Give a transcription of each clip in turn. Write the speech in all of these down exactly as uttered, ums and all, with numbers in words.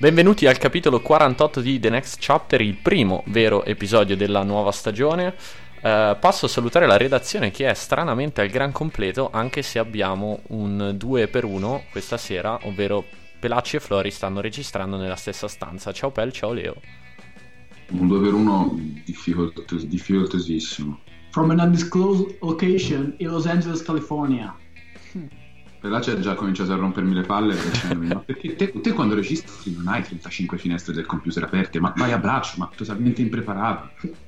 Benvenuti al capitolo quarantotto di The Next Chapter, il primo vero episodio della nuova stagione. Uh, passo a salutare la redazione che è stranamente al gran completo, anche se abbiamo un due per uno questa sera, ovvero Pelacci e Flori stanno registrando nella stessa stanza. Ciao Pel, ciao Leo. Un due per uno difficoltos- difficoltosissimo. From an undisclosed location in Los Angeles, California. Pelacci ha già cominciato a rompermi le palle dicendomi, ma perché te, te quando registri non hai trentacinque finestre del computer aperte, ma vai a braccio, ma totalmente impreparato.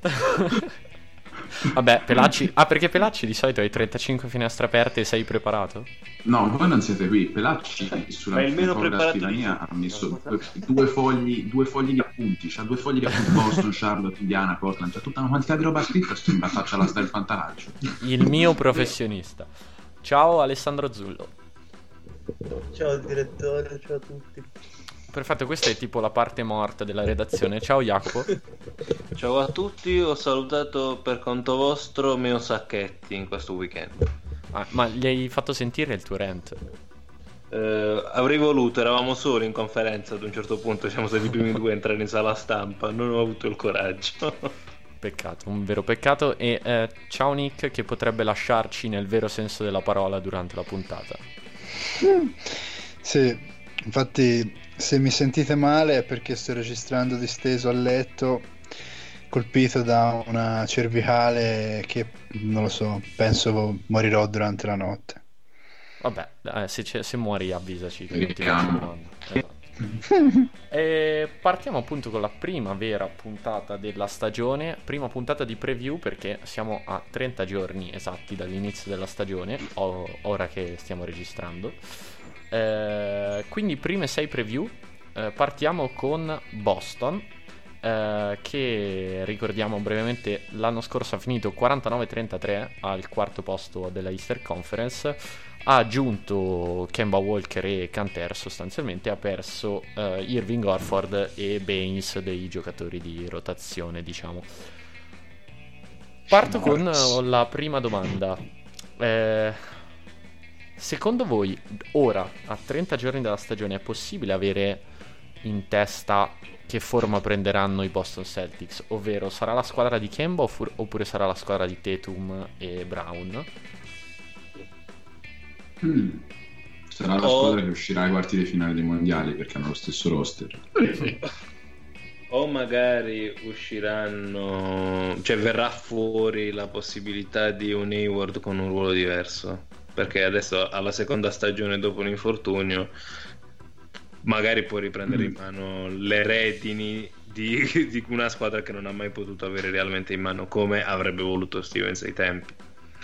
Vabbè, Pelacci... Ah, perché Pelacci di solito hai trentacinque finestre aperte e sei preparato? No, voi non siete qui. Pelacci sulla meno povera scrivania ha messo due, due fogli due fogli di appunti. C'ha due fogli di appunti: Boston, Charlotte, Indiana, Portland. C'ha tutta una quantità di roba scritta. Sembra faccia la stella fantanaggio. Il mio professionista. Ciao Alessandro Zullo. Ciao direttore, ciao a tutti. Perfetto, questa è tipo la parte morta della redazione. Ciao Jacopo. Ciao a tutti, ho salutato per conto vostro Meo Sacchetti in questo weekend. Ah, ma gli hai fatto sentire il tuo rant? Eh, avrei voluto, eravamo soli in conferenza ad un certo punto, siamo stati i primi due a entrare in sala stampa, non ho avuto il coraggio. Peccato, un vero peccato. E eh, ciao Nick, che potrebbe lasciarci nel vero senso della parola durante la puntata. Mm. Sì, infatti se mi sentite male è perché sto registrando disteso a letto, colpito da una cervicale che, non lo so, penso morirò durante la notte. Vabbè, eh, se, se muori avvisaci che non ti faccio domanda. Esatto. E partiamo appunto con la prima vera puntata della stagione, prima puntata di preview, perché siamo a trenta giorni esatti dall'inizio della stagione, o, ora che stiamo registrando. Eh, quindi prime sei preview. Eh, partiamo con Boston, eh, che ricordiamo brevemente l'anno scorso ha finito quarantanove trentatré al quarto posto della Eastern Conference. Ha aggiunto Kemba Walker e Canter, sostanzialmente ha perso uh, Irving Orford e Baines, dei giocatori di rotazione, diciamo. Parto con uh, la prima domanda. Eh, secondo voi, ora, a trenta giorni dalla stagione, è possibile avere in testa che forma prenderanno i Boston Celtics? Ovvero, sarà la squadra di Kemba oppure, oppure sarà la squadra di Tatum e Brown? Hmm. Sarà la Oh. squadra che uscirà ai quarti di finale dei mondiali perché hanno lo stesso roster. O magari usciranno, cioè verrà fuori la possibilità di un Hayward con un ruolo diverso, perché adesso alla seconda stagione dopo l'infortunio magari può riprendere in mano le redini di, di una squadra che non ha mai potuto avere realmente in mano, come avrebbe voluto Stevens ai tempi.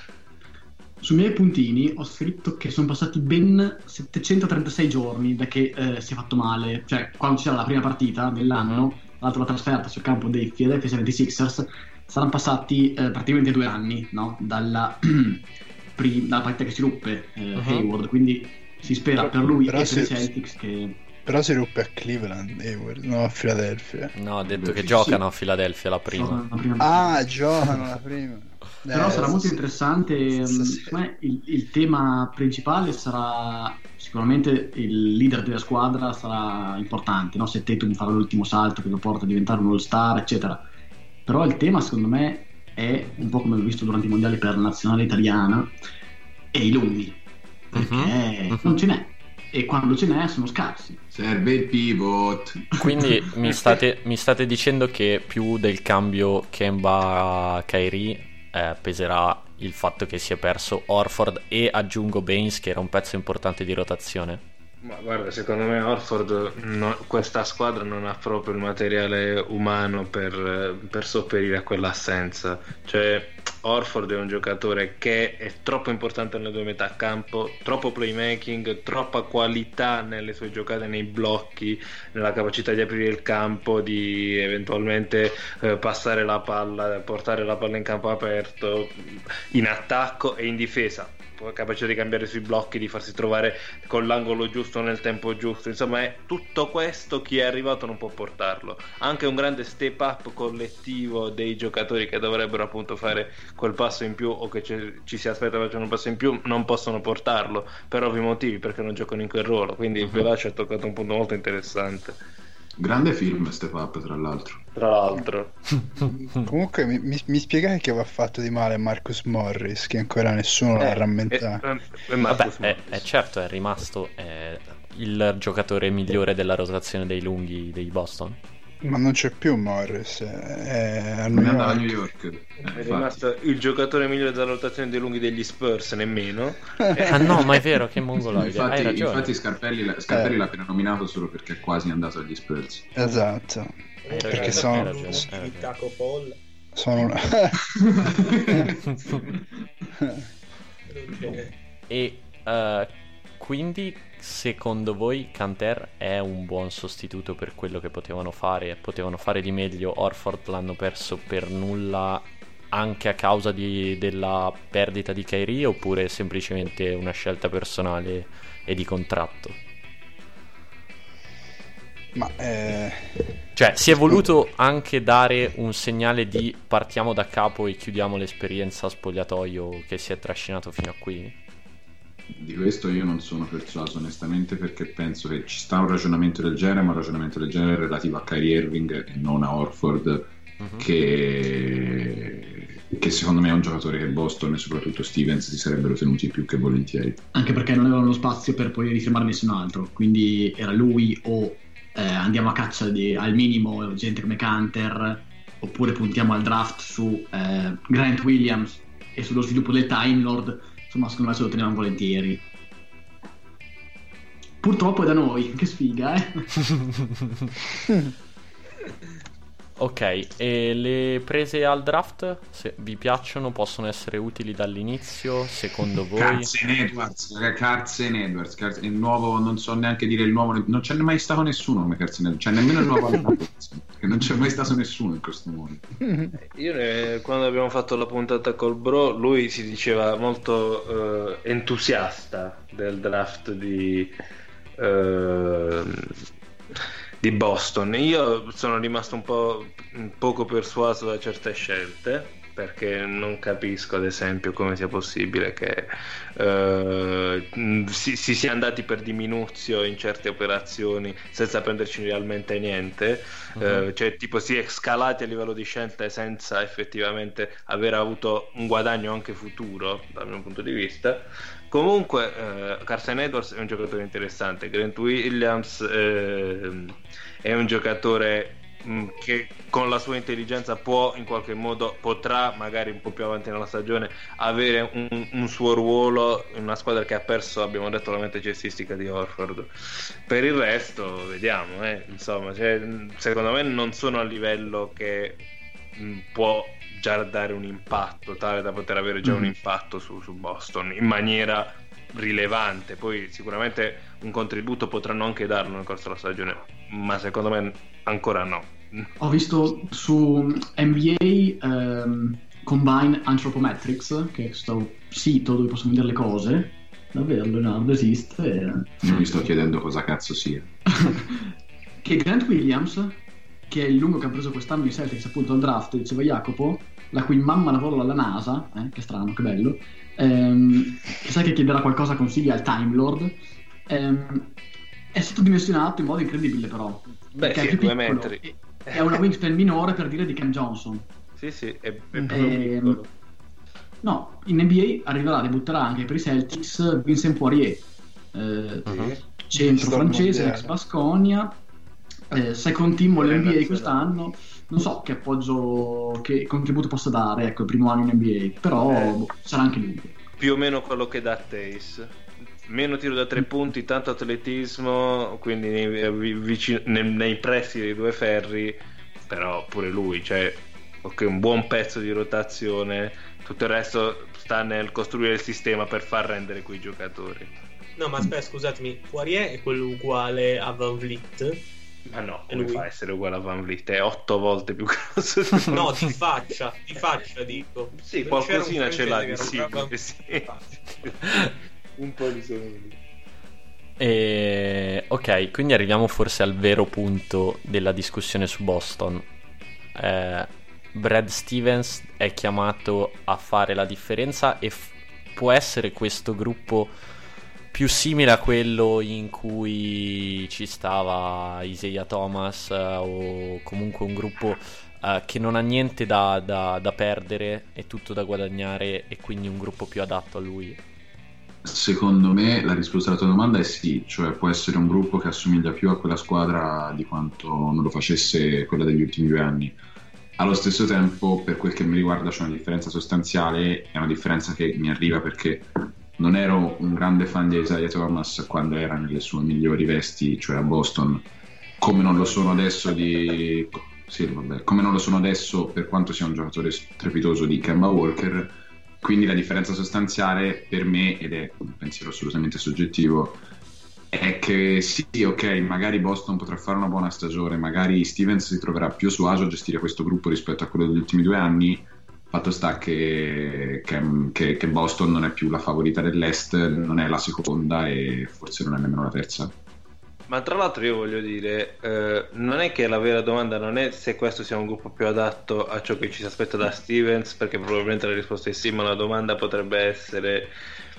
Sui miei puntini ho scritto che sono passati ben settecentotrentasei giorni da che eh, si è fatto male, cioè quando c'era la prima partita dell'anno, Uh-huh. l'altra trasferta sul campo dei Philadelphia settantasei ers, saranno passati eh, praticamente due anni, no? Dalla, pri- dalla partita che si ruppe eh, Uh-huh. Hayward, quindi si spera per lui Però e per i si- Celtics che... Però si ruppe a Cleveland, Hayward, no a Philadelphia. No, ha detto Beh, che sì, giocano sì. a Filadelfia la prima. la prima Ah, giocano la prima. Però Eh, sarà molto sì. interessante. Sì, ehm, sì. Secondo me il, il tema principale sarà sicuramente il leader della squadra, sarà importante, no? Se Tatum farà l'ultimo salto che lo porta a diventare un all-star, eccetera. Però il tema secondo me è un po' come ho visto durante i mondiali per la nazionale italiana, e i lunghi, perché Mhm, mhm. non ce n'è, e quando ce n'è sono scarsi. Serve il pivot. Quindi mi state, mi state dicendo che più del cambio Kemba-Kyrie eh, peserà il fatto che si è perso Orford e aggiungo Baines, che era un pezzo importante di rotazione? Ma guarda, secondo me Horford, no, questa squadra non ha proprio il materiale umano per, per sopperire a quell'assenza. Cioè, Horford è un giocatore che è troppo importante nelle due metà campo, troppo playmaking, troppa qualità nelle sue giocate, nei blocchi, nella capacità di aprire il campo, di eventualmente eh, passare la palla, portare la palla in campo aperto, in attacco e in difesa, capace di cambiare sui blocchi, di farsi trovare con l'angolo giusto nel tempo giusto. Insomma, è tutto questo, chi è arrivato non può portarlo. Anche un grande step up collettivo dei giocatori che dovrebbero appunto fare quel passo in più, o che ci, ci si aspetta facciano un passo in più, non possono portarlo per ovvi motivi, perché non giocano in quel ruolo. Quindi il Velace ha toccato un punto molto interessante. Grande film Step Up, tra l'altro. Tra l'altro. Comunque mi, mi, mi spiegate che va fatto di male Marcus Morris, che ancora nessuno l'ha Eh, rammentato. eh, eh, Vabbè, Marcus è, Morris. è certo, è rimasto è il giocatore migliore della rotazione dei lunghi dei Boston. Ma non c'è più Morris, è a New Non è andato a New York. York. Eh, È infatti. rimasto il giocatore migliore della rotazione dei lunghi degli Spurs, nemmeno. Ah no, ma è vero, che mongoloide, hai Infatti, ragione. infatti Scarpelli, l'ha- Scarpelli Eh. l'ha appena nominato solo perché è quasi andato agli Spurs. Esatto. Hai ragione, Perché hai sono- ragione, hai ragione. Il Taco Fall. Sono una... Non ce n'è. E eh, quindi secondo voi Kanter è un buon sostituto per quello che potevano fare? Potevano fare di meglio? Horford l'hanno perso per nulla anche a causa di- della perdita di Kyrie, oppure è semplicemente una scelta personale e di contratto? Ma eh, Cioè, si è voluto anche dare un segnale di partiamo da capo e chiudiamo l'esperienza spogliatoio che si è trascinato fino a qui? Di questo io non sono persuaso onestamente, perché penso che ci sta un ragionamento del genere, ma un ragionamento del genere relativo a Kyrie Irving e non a Horford, Mhm. che... che secondo me è un giocatore che Boston e soprattutto Stevens si sarebbero tenuti più che volentieri. Anche perché non avevano lo spazio per poi rifirmare nessun altro, quindi era lui o eh, andiamo a caccia di, al minimo gente come Kanter, oppure puntiamo al draft su eh, Grant Williams e sullo sviluppo del Time Lord. Insomma, secondo me se lo tenevano volentieri. Purtroppo è da noi, che sfiga, eh? Ok, e le prese al draft, se vi piacciono, possono essere utili dall'inizio, secondo voi? Carson Edwards, eh, Carson Edwards, Carson- il nuovo, non so neanche dire il nuovo, non c'è mai stato nessuno come Carson Edwards, cioè nemmeno il nuovo Edwards, che non c'è mai stato nessuno in questo mondo. Io ne- quando abbiamo fatto la puntata col bro, lui si diceva molto eh, entusiasta del draft di, eh, di Boston. Io sono rimasto un po' poco persuaso da certe scelte, perché non capisco ad esempio come sia possibile che eh, si, si sia andati per diminuzio in certe operazioni senza prenderci realmente niente. Mhm. Eh, cioè tipo si è scalati a livello di scelte senza effettivamente aver avuto un guadagno anche futuro dal mio punto di vista. Comunque eh, Carson Edwards è un giocatore interessante, Grant Williams eh, è un giocatore mh, che con la sua intelligenza può in qualche modo, potrà magari un po' più avanti nella stagione avere un, un suo ruolo in una squadra che ha perso, abbiamo detto, la mente cestistica di Horford. Per il resto vediamo, eh. Insomma, cioè, secondo me non sono a livello che mh, può già dare un impatto tale da poter avere già Mm. un impatto su, su Boston in maniera rilevante. Poi sicuramente un contributo potranno anche darlo nel corso della stagione, ma secondo me ancora no. Ho visto su N B A ehm, Combine Anthropometrics, che è questo sito dove possono vedere le cose. Davvero, Leonardo, esiste. Io mi sto chiedendo cosa cazzo sia. Che Grant Williams, che è il lungo che ha preso quest'anno i Celtics appunto al draft, diceva Jacopo, la cui mamma lavora alla NASA, eh, che strano, che bello, ehm, che sai che chiederà qualcosa consigli al Time Lord, ehm, è sottodimensionato in modo incredibile però. Beh, perché sì, è più due piccolo metri. e- e ha una wingspan minore per dire di Cam Johnson. Sì, sì, è, è Mm. proprio Ehm, piccolo. No, in N B A arriverà, debutterà anche per i Celtics Vincent Poirier, eh, Mhm. centro Sto francese, mondiale. ex Basconia, eh, second team Pure all'N B A nazionale. quest'anno. Non so che appoggio, che contributo possa dare, ecco, il primo anno in N B A, però Eh. boh, sarà anche lui. Più o meno quello che dà Tays. Meno tiro da tre punti, tanto atletismo, quindi nei, vi- vicino- nei, nei pressi dei due ferri, però pure lui, cioè, ok, un buon pezzo di rotazione, tutto il resto sta nel costruire il sistema per far rendere quei giocatori. No, ma aspetta, scusatemi, Poirier è quello uguale a Van Vliet? Ma no, È come lui? fa a essere uguale a Van Vliet? È otto volte più grosso. di Van No, Vliet. di faccia, di faccia dico. Sì, C'era un qualcosina ce l'ha di francese che era simile, bravo- sì. Un po' di somigli. E... ok, quindi arriviamo forse al vero punto della discussione su Boston. Eh, Brad Stevens è chiamato a fare la differenza e f- può essere questo gruppo più simile a quello in cui ci stava Isaiah Thomas, eh, o comunque un gruppo eh, che non ha niente da, da, da perdere e tutto da guadagnare, e quindi un gruppo più adatto a lui? Secondo me la risposta alla tua domanda è sì, cioè può essere un gruppo che assomiglia più a quella squadra di quanto non lo facesse quella degli ultimi due anni. Allo stesso tempo, per quel che mi riguarda, c'è una differenza sostanziale, è una differenza che mi arriva perché non ero un grande fan di Isaiah Thomas quando era nelle sue migliori vesti, cioè a Boston, come non lo sono adesso di... Sì, vabbè, come non lo sono adesso per quanto sia un giocatore strepitoso di Kemba Walker. Quindi la differenza sostanziale per me, ed è un pensiero assolutamente soggettivo, è che sì, ok, magari Boston potrà fare una buona stagione, magari Stevens si troverà più a suo agio a gestire questo gruppo rispetto a quello degli ultimi due anni. Fatto sta che, che, che Boston non è più la favorita dell'Est, non è la seconda e forse non è nemmeno la terza. Ma tra l'altro io voglio dire, eh, non è che la vera domanda non è se questo sia un gruppo più adatto a ciò che ci si aspetta da Stevens, perché probabilmente la risposta è sì, ma la domanda potrebbe essere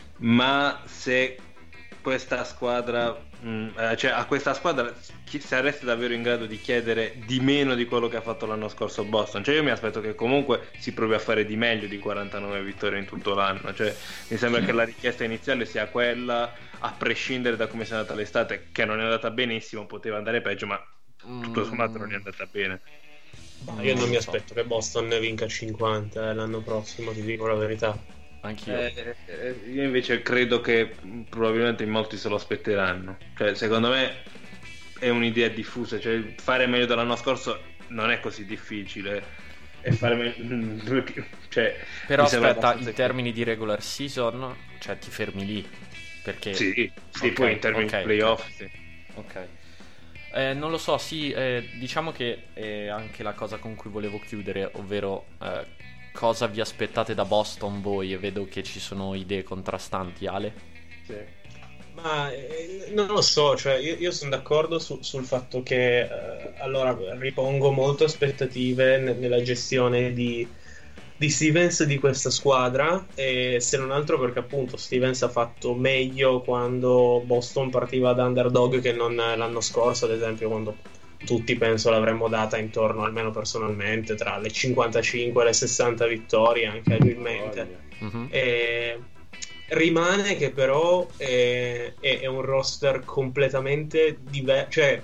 ma se questa squadra, mh, cioè a questa squadra sareste davvero in grado di chiedere di meno di quello che ha fatto l'anno scorso Boston? Cioè io mi aspetto che comunque si provi a fare di meglio di quarantanove vittorie in tutto l'anno, cioè mi sembra che la richiesta iniziale sia quella, a prescindere da come sia andata l'estate, che non è andata benissimo, poteva andare peggio, ma tutto sommato non è andata bene. Ma io non mi aspetto che Boston ne vinca cinquanta eh, l'anno prossimo, ti dico la verità. Anch'io. Eh, eh, io invece credo che probabilmente in molti se lo aspetteranno. Cioè, secondo me è un'idea diffusa. Cioè, fare meglio dell'anno scorso non è così difficile. E fare meglio... cioè, però aspetta, in termini di regular season, cioè ti fermi lì. Perché... Sì, sì, okay, poi in termini okay, di playoff, okay. sì. Ok. Eh, non lo so, sì, eh, diciamo che è anche la cosa con cui volevo chiudere, ovvero eh, cosa vi aspettate da Boston voi? E vedo che ci sono idee contrastanti, Ale. Sì. Ma eh, non lo so, cioè io, io sono d'accordo su, sul fatto che eh, allora ripongo molto aspettative ne, nella gestione di, di Stevens di questa squadra, e se non altro perché appunto Stevens ha fatto meglio quando Boston partiva da underdog che non l'anno scorso, ad esempio, quando tutti penso l'avremmo data intorno, almeno personalmente, tra le cinquantacinque e le sessanta vittorie anche abilmente. Mm-hmm. E rimane che però è, è, è un roster completamente diverso, cioè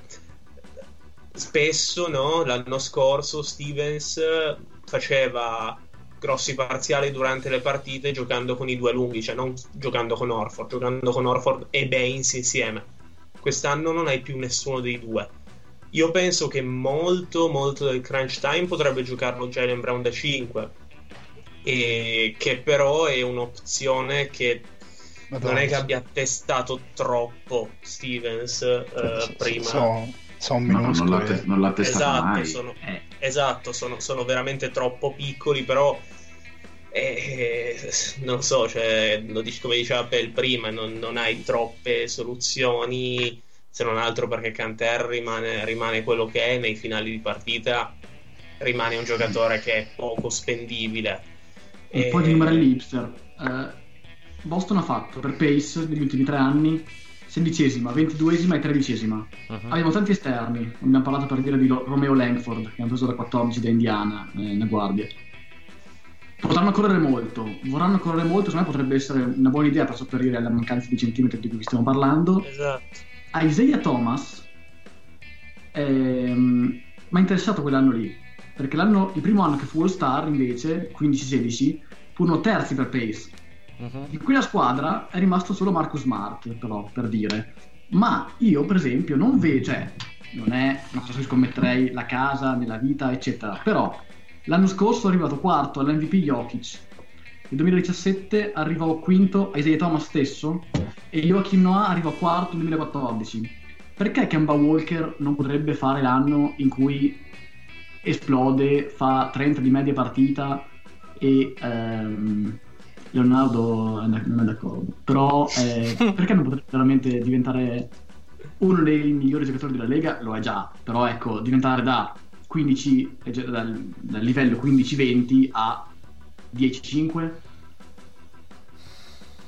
spesso, no, l'anno scorso Stevens faceva grossi parziali durante le partite giocando con i due lunghi, cioè non giocando con Horford, giocando con Horford e Baines insieme. Quest'anno non hai più nessuno dei due. Io penso che molto molto del crunch time potrebbe giocarlo Jaylen Brown da cinque, e che però è un'opzione che Madonna, non è che abbia testato troppo Stevens eh, prima. So, so no, non l'ha, te- non l'ha testato esatto, mai. Sono, eh. esatto sono, sono veramente troppo piccoli, però eh, non so, cioè, lo dici, come diceva Pell prima, non, non hai troppe soluzioni, se non altro perché Kanter rimane, rimane quello che è nei finali di partita, rimane un giocatore che è poco spendibile. Un e... po' di numerelli hipster. eh, Boston ha fatto per pace negli ultimi tre anni sedicesima, ventiduesima e tredicesima. Uh-huh. Abbiamo tanti esterni, abbiamo parlato per dire di Romeo Langford che hanno preso da quattordici da Indiana, eh, nella guardia. Potranno correre molto, vorranno correre molto, secondo me potrebbe essere una buona idea per sopperire alla mancanza di centimetri di cui stiamo parlando. Esatto. A Isaiah Thomas ehm, mi ha interessato quell'anno lì, perché l'anno, il primo anno che fu All Star invece, quindici sedici, furono terzi per pace. Uh-huh. In quella squadra è rimasto solo Marcus Smart, però, per dire. Ma io per esempio non vedo, cioè non è una cosa che scommetterei la casa nella vita eccetera, però l'anno scorso è arrivato quarto all'M V P Jokic, nel duemiladiciassette arrivò quinto a Isaiah Thomas stesso, e Joachim Noah arrivò quarto nel duemilaquattordici. Perché Kemba Walker non potrebbe fare l'anno in cui esplode, fa trenta di media partita e ehm, Leonardo non è d'accordo, però eh, perché non potrebbe veramente diventare uno dei migliori giocatori della Lega? Lo è già, però ecco, diventare da quindici, dal, dal livello quindici venti a dieci cinque.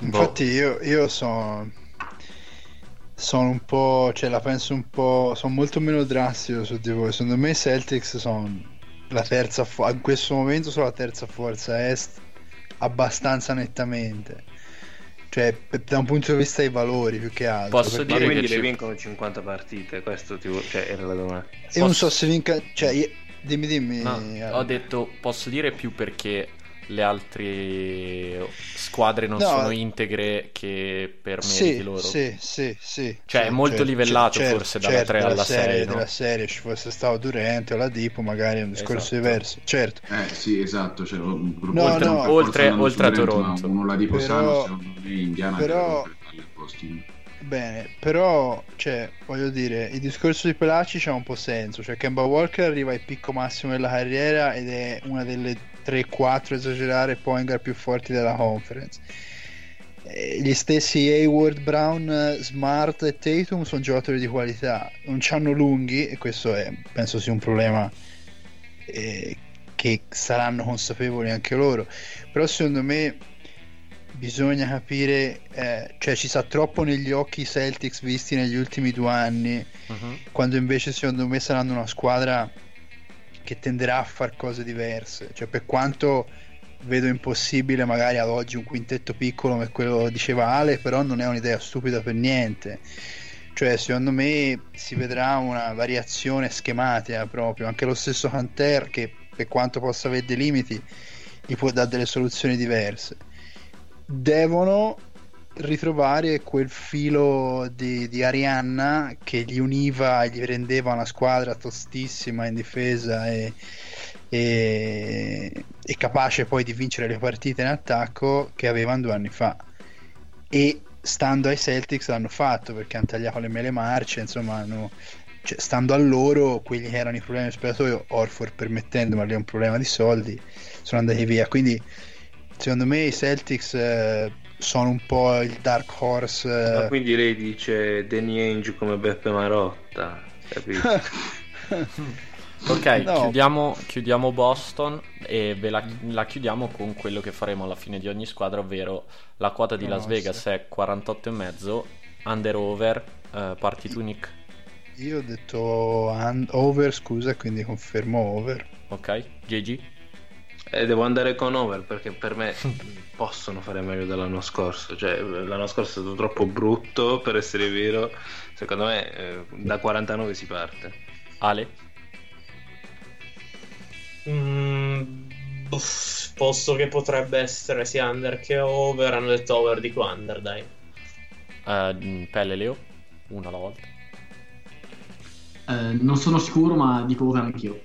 Infatti io, io sono sono un po', cioè la penso un po', sono molto meno drastico su di voi. Secondo me i Celtics sono la terza fo- in questo momento sono la terza forza est abbastanza nettamente, cioè per- da un punto di vista dei valori più che altro. Posso perché- Ma dire quindi che le ci- vincono cinquanta partite, questo ti, cioè, era la domanda. io non so se vinca, cioè io- dimmi dimmi. No, eh, ho detto posso dire più perché le altre squadre non No, sono integre che per meriti sì, loro. sì, sì, sì. Cioè, Sì, è molto certo, livellato certo, forse dalla certo, tre della alla serie, sei, no? della serie ci fosse stato Durant o la Dipo, magari è un discorso Esatto. diverso, certo. Eh sì, esatto. Cioè, No, oltre, no, oltre, andando oltre a su Durant, Toronto. ma uno la di Posano, Però- secondo me Indiana però- deve rompere il posti. Bene, però, cioè, voglio dire, il discorso di Pelacci c'ha un po' senso, cioè Kemba Walker arriva al picco massimo della carriera ed è una delle tre quattro esagerare point guard più forti della conference. Eh, gli stessi Hayward, Brown, Smart e Tatum sono giocatori di qualità, non c'hanno lunghi e questo è, penso sia un problema eh, che saranno consapevoli anche loro, però secondo me bisogna capire, eh, cioè ci sa troppo negli occhi i Celtics visti negli ultimi due anni, Mhm. quando invece secondo me saranno una squadra che tenderà a fare cose diverse, cioè per quanto vedo impossibile magari ad oggi un quintetto piccolo come quello diceva Ale, però non è un'idea stupida per niente, cioè secondo me si vedrà una variazione schematica proprio, anche lo stesso Canter che per quanto possa avere dei limiti gli può dare delle soluzioni diverse. Devono ritrovare quel filo di, di Arianna che gli univa e gli rendeva una squadra tostissima in difesa e, e, e capace poi di vincere le partite in attacco che avevano due anni fa, e stando ai Celtics l'hanno fatto perché hanno tagliato le mele marce, insomma hanno, cioè, stando a loro quelli che erano i problemi del spogliatoio, Horford permettendo, ma lì è un problema di soldi, sono andati via, quindi secondo me i Celtics eh, sono un po' il dark horse. Ma eh. quindi lei dice Danny Ainge come Beppe Marotta, capito? Ok, No. chiudiamo, chiudiamo Boston e ve la, la chiudiamo con quello che faremo alla fine di ogni squadra, ovvero la quota di La Las nostra. Vegas è quarantotto e mezzo, under over, eh, parti tu Nick, Io ho detto un- over, scusa, quindi confermo over. ok? J G? E devo andare con over perché per me possono fare meglio dell'anno scorso, cioè l'anno scorso è stato troppo brutto per essere vero, secondo me eh, da quarantanove si parte. Ale? Mm, uff, posto che potrebbe essere sia under che over. Hanno detto over, dico under, dai. Eh, Pelle Leo? Una alla volta. Eh, non sono sicuro, ma dico over anch'io.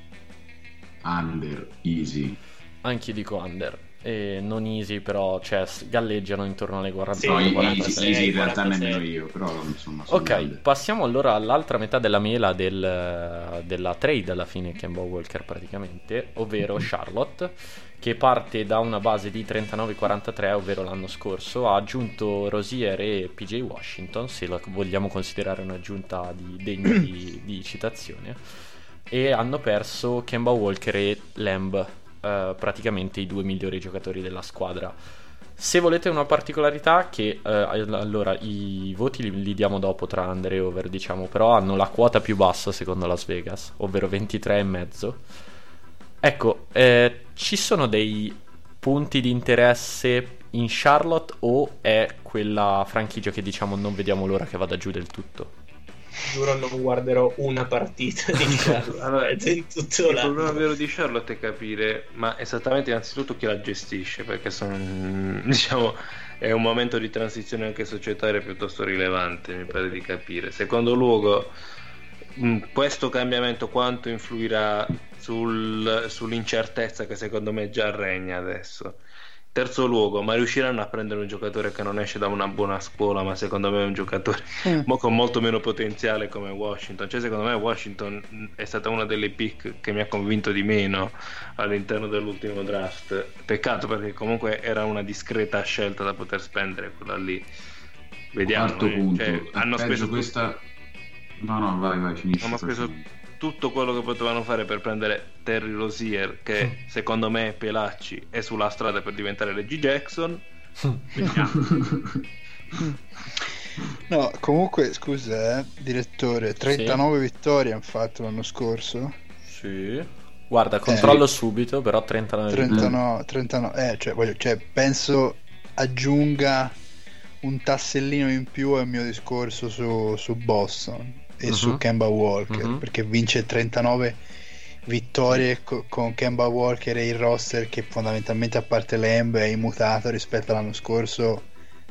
Under, easy. Anche io dico under. E non easy, però cioè, s- galleggiano intorno alle quaranta. Sì, No, easy, quarantasei. easy in realtà quarantasei. nemmeno io, però insomma sono Ok, grande. passiamo allora all'altra metà della mela del- della trade alla fine Kemba Walker praticamente, ovvero Charlotte, che parte da una base di trentanove quarantatré, ovvero l'anno scorso, ha aggiunto Rozier e P J Washington, se la vogliamo considerare un'aggiunta di, degna di, di citazione, e hanno perso Kemba Walker e Lamb, eh, praticamente i due migliori giocatori della squadra. Se volete una particolarità, che eh, allora i voti li, li diamo dopo tra under e over, diciamo, però hanno la quota più bassa secondo Las Vegas, ovvero ventitré e mezzo. Ecco, eh, ci sono dei punti di interesse in Charlotte o è quella franchigia che diciamo non vediamo l'ora che vada giù del tutto? Giuro non guarderò una partita di Charlotte. Allora, in tutto il l'anno. problema vero di Charlotte è capire, ma esattamente innanzitutto chi la gestisce, perché sono, diciamo, è un momento di transizione anche societaria piuttosto rilevante, mi pare di capire. Secondo luogo, mh, questo cambiamento quanto influirà sul, sull'incertezza che secondo me già regna adesso. Terzo luogo, ma riusciranno a prendere un giocatore che non esce da una buona scuola, ma secondo me è un giocatore Mm. mo con molto meno potenziale come Washington. Cioè secondo me Washington è stata una delle pick che mi ha convinto di meno all'interno dell'ultimo draft. Peccato perché comunque era una discreta scelta da poter spendere quella lì. Vediamo. Quarto eh, punto. cioè, È hanno peggio speso tu- questa. No, no, vai, vai, finisci. hanno speso poi- tutto quello che potevano fare per prendere Terry Rozier, che secondo me Pelacci è sulla strada per diventare Reggie Jackson. No, comunque scusa, eh, direttore, trentanove sì. vittorie hanno fatto l'anno scorso. Sì. Guarda, controllo eh, subito, però trentanove trentanove, trentanove, eh, cioè, voglio, cioè, penso aggiunga un tassellino in più al mio discorso su, su Boston e uh-huh. su Kemba Walker, uh-huh. perché vince trentanove vittorie co- con Kemba Walker e il roster che fondamentalmente, a parte l'Emb, è immutato rispetto all'anno scorso.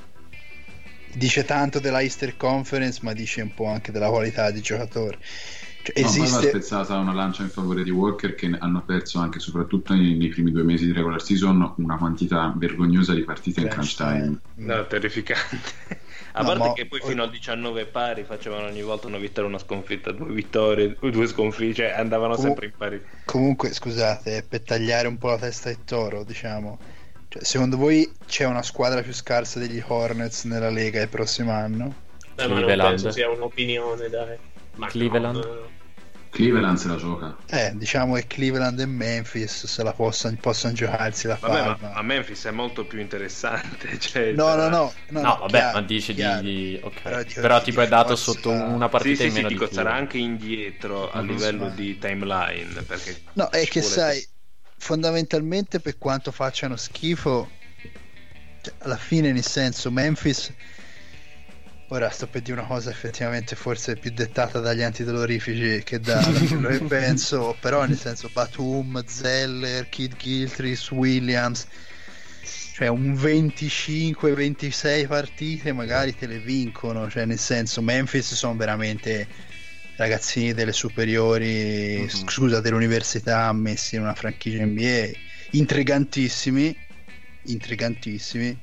Dice tanto della Easter Conference, ma dice un po' anche della qualità di giocatore. Cioè, no, esiste... poi va spezzata una lancia in favore di Walker, che hanno perso anche soprattutto nei, nei primi due mesi di regular season una quantità vergognosa di partite in crunch time. No, terrificante. A no, parte mo... che poi fino al diciannove pari facevano ogni volta una vittoria, una sconfitta, due vittorie, due sconfitte, cioè andavano Com- sempre in pari. Comunque, scusate, per tagliare un po' la testa di toro, diciamo, cioè, secondo voi c'è una squadra più scarsa degli Hornets nella Lega il prossimo anno? Beh, ma non penso sia un'opinione, dai. Ma Cleveland? No, Cleveland se la gioca. Eh, diciamo che Cleveland e Memphis se la possono, possono giocarsi la vabbè, palma. Ma a Memphis è molto più interessante. Cioè, no, no, no, no, no, no, vabbè, chiaro, ma dici chiaro. di ok. Però, però tipo è dato sotto una partita sì, in sì, meno sì, di dico, sarà anche indietro a livello di timeline, perché no, è che vuole... sai, fondamentalmente, per quanto facciano schifo, cioè, alla fine, nel senso, Memphis, ora sto per dire una cosa effettivamente forse più dettata dagli antidolorifici che da quello che penso, però nel senso Batum, Zeller, Kid Gilchrist, Williams, cioè un venticinque ventisei partite magari te le vincono, cioè nel senso Memphis sono veramente ragazzini delle superiori, mm-hmm. scusa, dell'università messi in una franchigia N B A, intrigantissimi intrigantissimi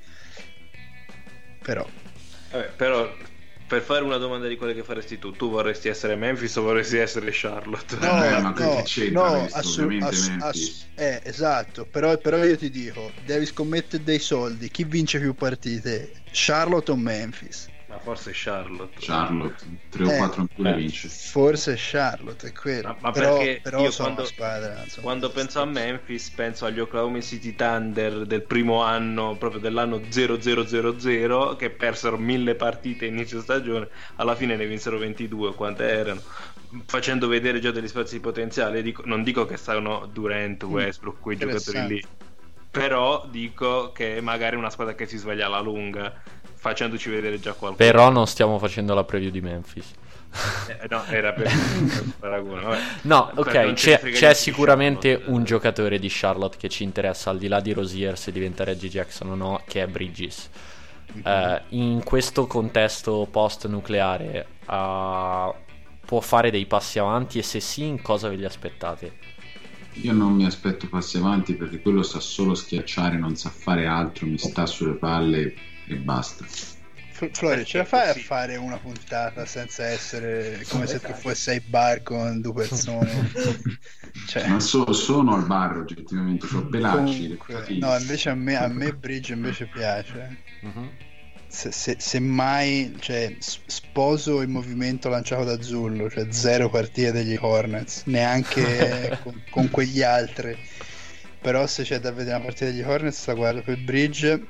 però Vabbè, però per fare una domanda di quelle che faresti tu, tu vorresti essere Memphis o vorresti essere Charlotte? No, eh, ma no, no, assu- assu- assu- eh, esatto, però, però io ti dico, devi scommettere dei soldi, chi vince più partite, Charlotte o Memphis? Ma forse Charlotte. Charlotte, tre o quattro in più le vince. Forse Charlotte è quello. Ma, ma però, perché però io sono quando, una squadra, insomma, quando penso a Memphis penso agli Oklahoma City Thunder del primo anno, proprio dell'anno zero zero zero zero, che persero mille partite inizio stagione, alla fine ne vinsero ventidue, quante erano, facendo vedere già degli spazi di potenziale. Dico, non dico che stavano Durant, Westbrook, quei giocatori lì, però dico che magari una squadra che si sveglia alla lunga, facendoci vedere già qualcosa. Però non stiamo facendo la preview di Memphis. Eh, no, era per il paragone. Vabbè. No, ok, c'è, c'è sicuramente un giocatore di Charlotte che ci interessa, al di là di Rozier, se diventa Reggie Jackson o no, che è Bridges. Mm-hmm. Uh, in questo contesto post-nucleare uh, può fare dei passi avanti, e se sì, in cosa ve li aspettate? Io non mi aspetto passi avanti, perché quello sa solo schiacciare, non sa fare altro, mi sta sulle palle e basta. Florio, ce la fai a fare una puntata senza essere come se tu fossi ai bar con due persone? Cioè... Ma so, sono al bar oggettivamente, sono pelacci. No, invece a me, a me Bridge invece piace. Uh-huh. Se, se, se mai, cioè, sposo il movimento lanciato da Zullo, cioè zero partite degli Hornets, neanche con, con quegli altri. Però se c'è da vedere una partita degli Hornets la guardo per Bridge,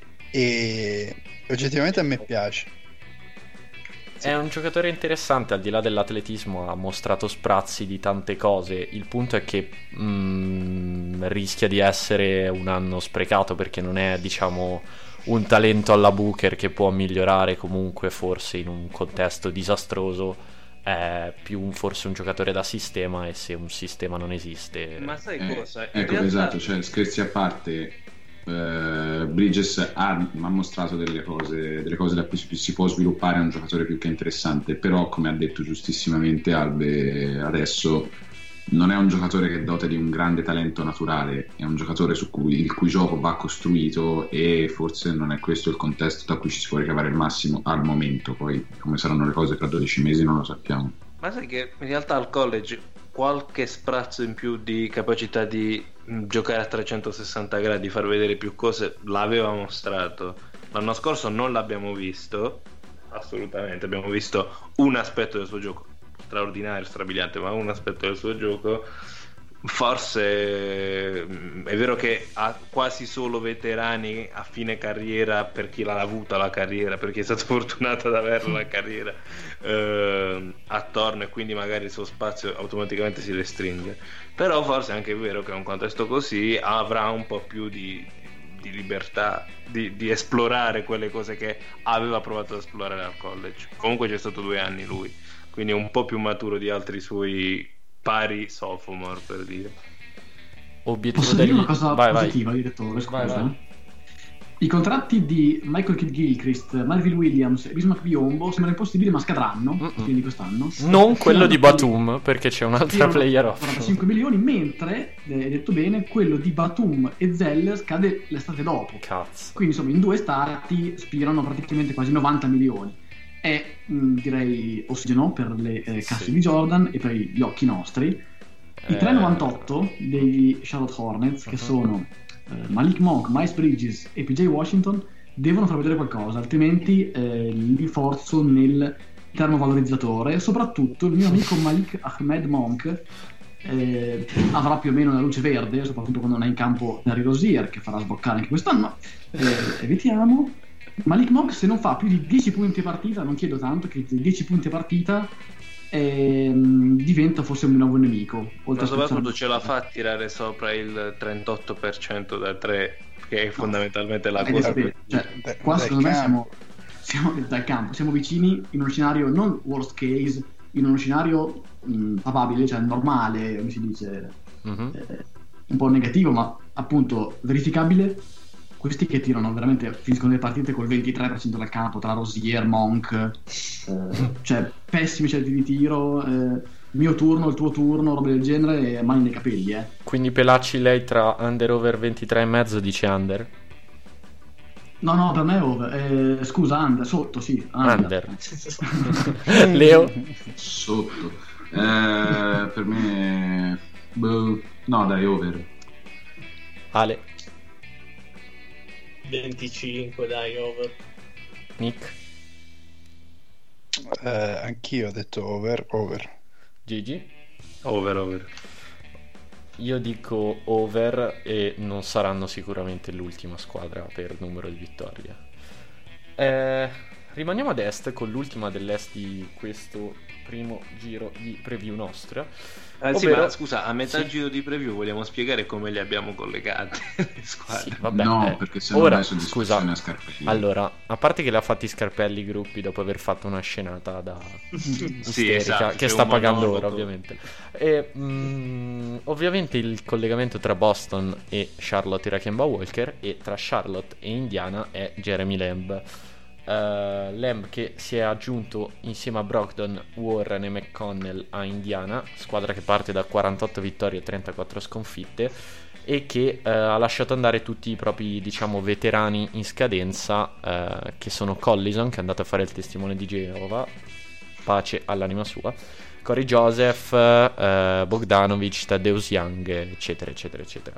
e oggettivamente a me piace. È un giocatore interessante, al di là dell'atletismo ha mostrato sprazzi di tante cose. Il punto è che mh, rischia di essere un anno sprecato, perché non è, diciamo, un talento alla Booker che può migliorare comunque forse in un contesto disastroso. È più un, forse un giocatore da sistema, e se un sistema non esiste... Ma sai eh, cosa? Ecco, realtà... esatto, cioè scherzi a parte, Uh, Bridges ha, ha mostrato delle cose, delle cose da cui si, si può sviluppare, è un giocatore più che interessante, però come ha detto giustissimamente Albe adesso, non è un giocatore che dote di un grande talento naturale, è un giocatore su cui, il cui gioco va costruito, e forse non è questo il contesto da cui ci si può ricavare il massimo al momento. Poi come saranno le cose tra dodici mesi non lo sappiamo. Ma sai che in realtà al college qualche sprazzo in più di capacità di giocare a trecentosessanta gradi, far vedere più cose, l'aveva mostrato. L'anno scorso non l'abbiamo visto assolutamente, abbiamo visto un aspetto del suo gioco straordinario, strabiliante, ma un aspetto del suo gioco. Forse è vero che ha quasi solo veterani a fine carriera per chi l'ha avuta la carriera, per chi è stato fortunato ad averla la carriera eh, attorno, e quindi magari il suo spazio automaticamente si restringe. Però forse è anche vero che in un contesto così avrà un po' più di, di libertà di, di esplorare quelle cose che aveva provato ad esplorare al college. Comunque c'è stato due anni lui, quindi un po' più maturo di altri suoi pari sophomore, per dire. Obiettivo Posso degli... dire una cosa vai, positiva, vai. direttore? Scusa. Vai, vai. I contratti di Michael Kidd Gilchrist, Marvin Williams e Bismack Biyombo sembrano impossibili, ma scadranno alla fine di quest'anno. Non quello di Batum, perché c'è un'altra player off. quarantacinque milioni, mentre, hai detto bene, quello di Batum e Zeller scade l'estate dopo. Cazzo. Quindi insomma in due stati spirano praticamente quasi novanta milioni. È mh, direi ossigeno per le eh, casse Sì. di Jordan e per gli occhi nostri. I Eh, tre virgola novantotto degli Charlotte Hornets, che uh-huh. sono eh, Malik Monk, Miles Bridges e P J Washington, devono far vedere qualcosa, altrimenti eh, li forzo nel termovalorizzatore. Soprattutto il mio amico Malik Ahmed Monk eh, avrà più o meno la luce verde, soprattutto quando non è in campo Terry Rozier, che farà sboccare anche quest'anno. Eh, evitiamo. Malik Monk, se non fa più di dieci punti a partita, non chiedo tanto, che dieci punti a partita ehm, diventa forse un nuovo nemico. Ma soprattutto ce la fa a tirare sopra il trentotto per cento da tre, che è fondamentalmente la Avete cosa sapere, più- cioè, Dai- qua dai secondo me campo. siamo, siamo dal campo, siamo vicini in uno scenario non worst case, in uno scenario mh, papabile, cioè normale, come si dice, Mhm. eh, un po' negativo, ma appunto verificabile. Questi che tirano veramente, finiscono le partite col ventitré per cento dal campo, tra Rozier, Monk, eh, cioè pessimi scelte di tiro, eh, mio turno, il tuo turno, robe del genere, e mani nei capelli, eh. Quindi Pelacci, lei tra under over ventitré e mezzo dice under? No, no, per me è over. Eh, scusa, under, sotto, sì. Under. Under. Leo? Sotto. Eh, per me... boh, no, dai, over. Ale? venticinque, dai, over. Nick? Eh, anch'io ho detto over, over. Gigi? over over. Io dico over, e non saranno sicuramente l'ultima squadra per numero di vittorie. Eh, rimaniamo ad est con l'ultima dell'est di questo primo giro di preview nostra. Eh, sì, Ovvero- ma scusa, a metà Sì. giro di preview vogliamo spiegare come li abbiamo collegati le squadre. Sì, vabbè, no, eh, perché se no ora, vai su scusa, discussione a Scarpelli. allora, a parte che le ha fatti Scarpelli i gruppi dopo aver fatto una scenata da isterica, esatto, che c'è sta un pagando monologo. ora, ovviamente. E, mm, ovviamente il collegamento tra Boston e Charlotte era Kemba Walker, e tra Charlotte e Indiana è Jeremy Lamb. Uh, Lamb che si è aggiunto insieme a Brogdon, Warren e McConnell a Indiana, squadra che parte da quarantotto vittorie e trentaquattro sconfitte, e che uh, ha lasciato andare tutti i propri, diciamo, veterani in scadenza, uh, che sono Collison, che è andato a fare il testimone di Geova, pace all'anima sua, Corey Joseph, uh, Bogdanovic, Tadeusz Young, eccetera eccetera eccetera.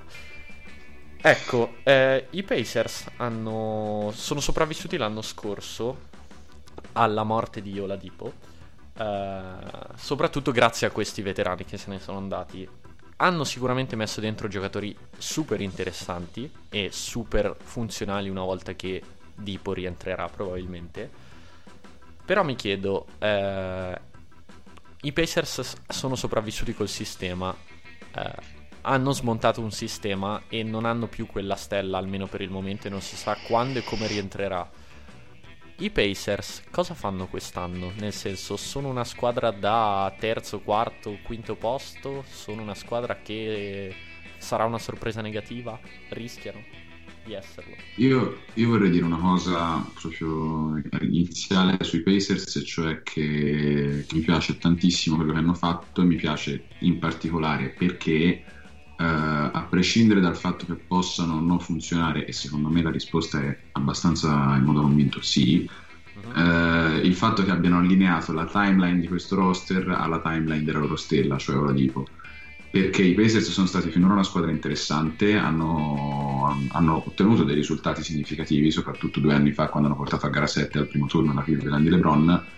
Ecco, eh, i Pacers hanno, sono sopravvissuti l'anno scorso alla morte di Oladipo, eh, soprattutto grazie a questi veterani che se ne sono andati. Hanno sicuramente messo dentro giocatori super interessanti e super funzionali una volta che Dipo rientrerà probabilmente. Però mi chiedo, eh, i Pacers sono sopravvissuti col sistema, eh, hanno smontato un sistema e non hanno più quella stella, almeno per il momento, e non si sa quando e come rientrerà. I Pacers cosa fanno quest'anno? Nel senso, sono una squadra da terzo, quarto, quinto posto? Sono una squadra che sarà una sorpresa negativa? Rischiano di esserlo? Io, io vorrei dire una cosa proprio iniziale sui Pacers, e cioè che, che mi piace tantissimo quello che hanno fatto, e mi piace in particolare perché Uh, a prescindere dal fatto che possano non funzionare, e secondo me la risposta è abbastanza in modo convinto sì, uh-huh. uh, il fatto che abbiano allineato la timeline di questo roster alla timeline della loro stella, cioè Oladipo, perché i Pacers sono stati finora una squadra interessante, hanno, hanno ottenuto dei risultati significativi, soprattutto due anni fa quando hanno portato a gara sette al primo turno la Cleveland di LeBron,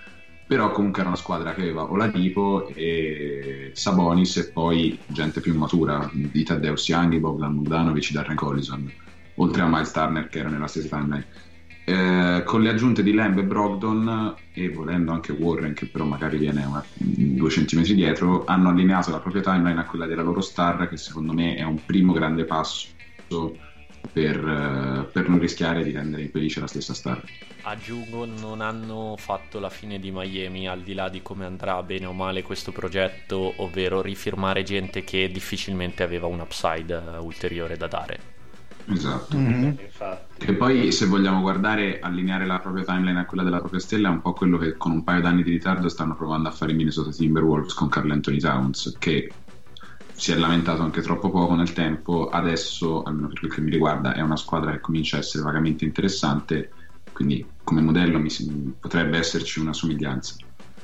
però comunque era una squadra che aveva Oladipo e Sabonis e poi gente più matura di Tadeusz Young, Bogdan Bogdanovic, Darren Collison, oltre a Miles Turner che era nella stessa timeline. Eh, con le aggiunte di Lamb e Brogdon e volendo anche Warren, che però magari viene una, due centimetri dietro, hanno allineato la propria timeline a quella della loro star, che secondo me è un primo grande passo per, uh, per non rischiare di rendere infelice la stessa star. Aggiungo, non hanno fatto la fine di Miami, al di là di come andrà bene o male questo progetto, ovvero rifirmare gente che difficilmente aveva un upside uh, ulteriore da dare. Esatto. Mm-hmm. Che poi, se vogliamo guardare, allineare la propria timeline a quella della propria stella è un po' quello che con un paio d'anni di ritardo stanno provando a fare i Minnesota Timberwolves con Karl Anthony Towns, che si è lamentato anche troppo poco nel tempo. Adesso, almeno per quel che mi riguarda, è una squadra che comincia a essere vagamente interessante, quindi come modello mi, potrebbe esserci una somiglianza.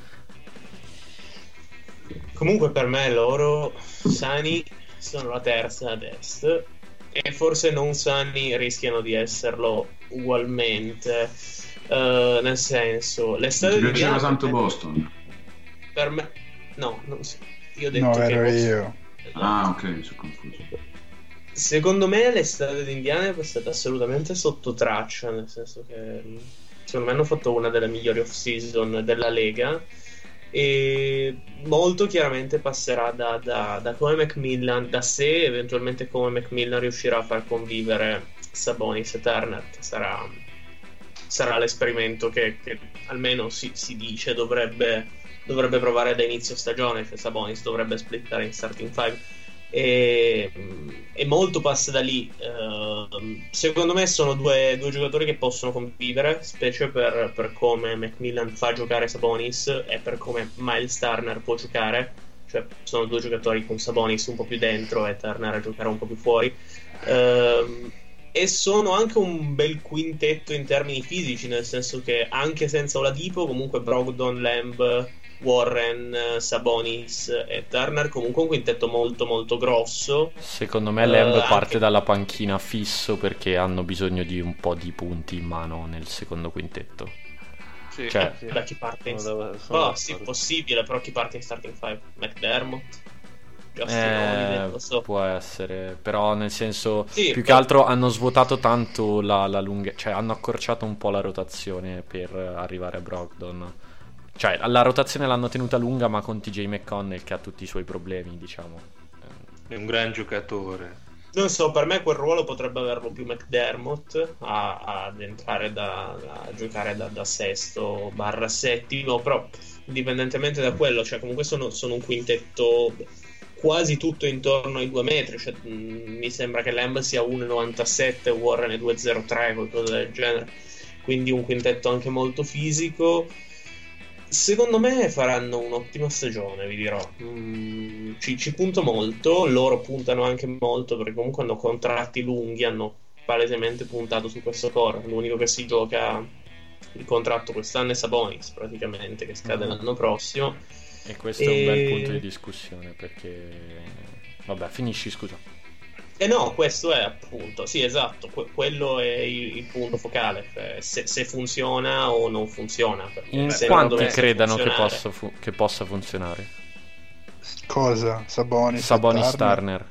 Comunque per me loro sani sono la terza ad est e forse non sani rischiano di esserlo ugualmente, uh, nel senso l'estate ti di piaceva Indiana tanto per me, Boston? per me no, non so. Io ho detto No, che ero Boston... io. Ah, ok, mi sono confuso. Secondo me l'estate di Indiana è stata assolutamente sotto traccia, nel senso che secondo me hanno fatto una delle migliori off season della Lega e molto chiaramente passerà da, da, da come Macmillan, da se eventualmente come Macmillan riuscirà a far convivere Sabonis e Turner, che sarà, sarà l'esperimento che, che almeno si, si dice dovrebbe, dovrebbe provare da inizio stagione, cioè Sabonis dovrebbe splittare in starting five e, e molto passa da lì. Uh, secondo me sono due, due giocatori che possono convivere, specie per, per come Macmillan fa giocare Sabonis e per come Miles Turner può giocare, cioè sono due giocatori con Sabonis un po' più dentro e Turner a giocare un po' più fuori. Uh, e sono anche un bel quintetto in termini fisici, nel senso che anche senza Oladipo comunque Brogdon, Lamb, Warren, Sabonis e Turner, comunque un quintetto molto molto grosso. Secondo me Lamb uh, parte anche... dalla panchina fisso perché hanno bisogno di un po' di punti in mano nel secondo quintetto. Sì, cioè, sì. Da chi parte in Sono da- sono oh, d'accordo. sì, possibile, però chi parte in starting five? McDermott, Justin Eh, Holiday, lo so. può essere, però nel senso Sì, più che però- altro hanno svuotato tanto la, la lunga, cioè hanno accorciato un po' la rotazione per arrivare a Brogdon. Cioè la rotazione l'hanno tenuta lunga, ma con T J McConnell che ha tutti i suoi problemi, diciamo. È un gran giocatore. Non so, per me quel ruolo potrebbe averlo più McDermott a- ad entrare da, a giocare da, da sesto barra settimo, però indipendentemente da quello, cioè comunque sono, sono un quintetto quasi tutto intorno ai due metri, cioè, mh, mi sembra che Lamb sia uno virgola novantasette, Warren è due virgola zero tre, qualcosa del genere, quindi un quintetto anche molto fisico. Secondo me faranno un'ottima stagione, vi dirò. Mm, ci, ci punto molto, loro puntano anche molto perché comunque hanno contratti lunghi, hanno palesemente puntato su questo core. L'unico che si gioca il contratto quest'anno è Sabonis, praticamente, che scade Mm. l'anno prossimo. E questo è un bel E- punto di discussione perché vabbè, finisci, scusa. E no, questo è appunto, sì, esatto, que- quello è il, il punto focale, cioè se, se funziona o non funziona. Perché In se non quanti dovesse credano che funzionare- possa, fu- che possa funzionare? Cosa? Sabonis, Sabonis e Turner? Turner.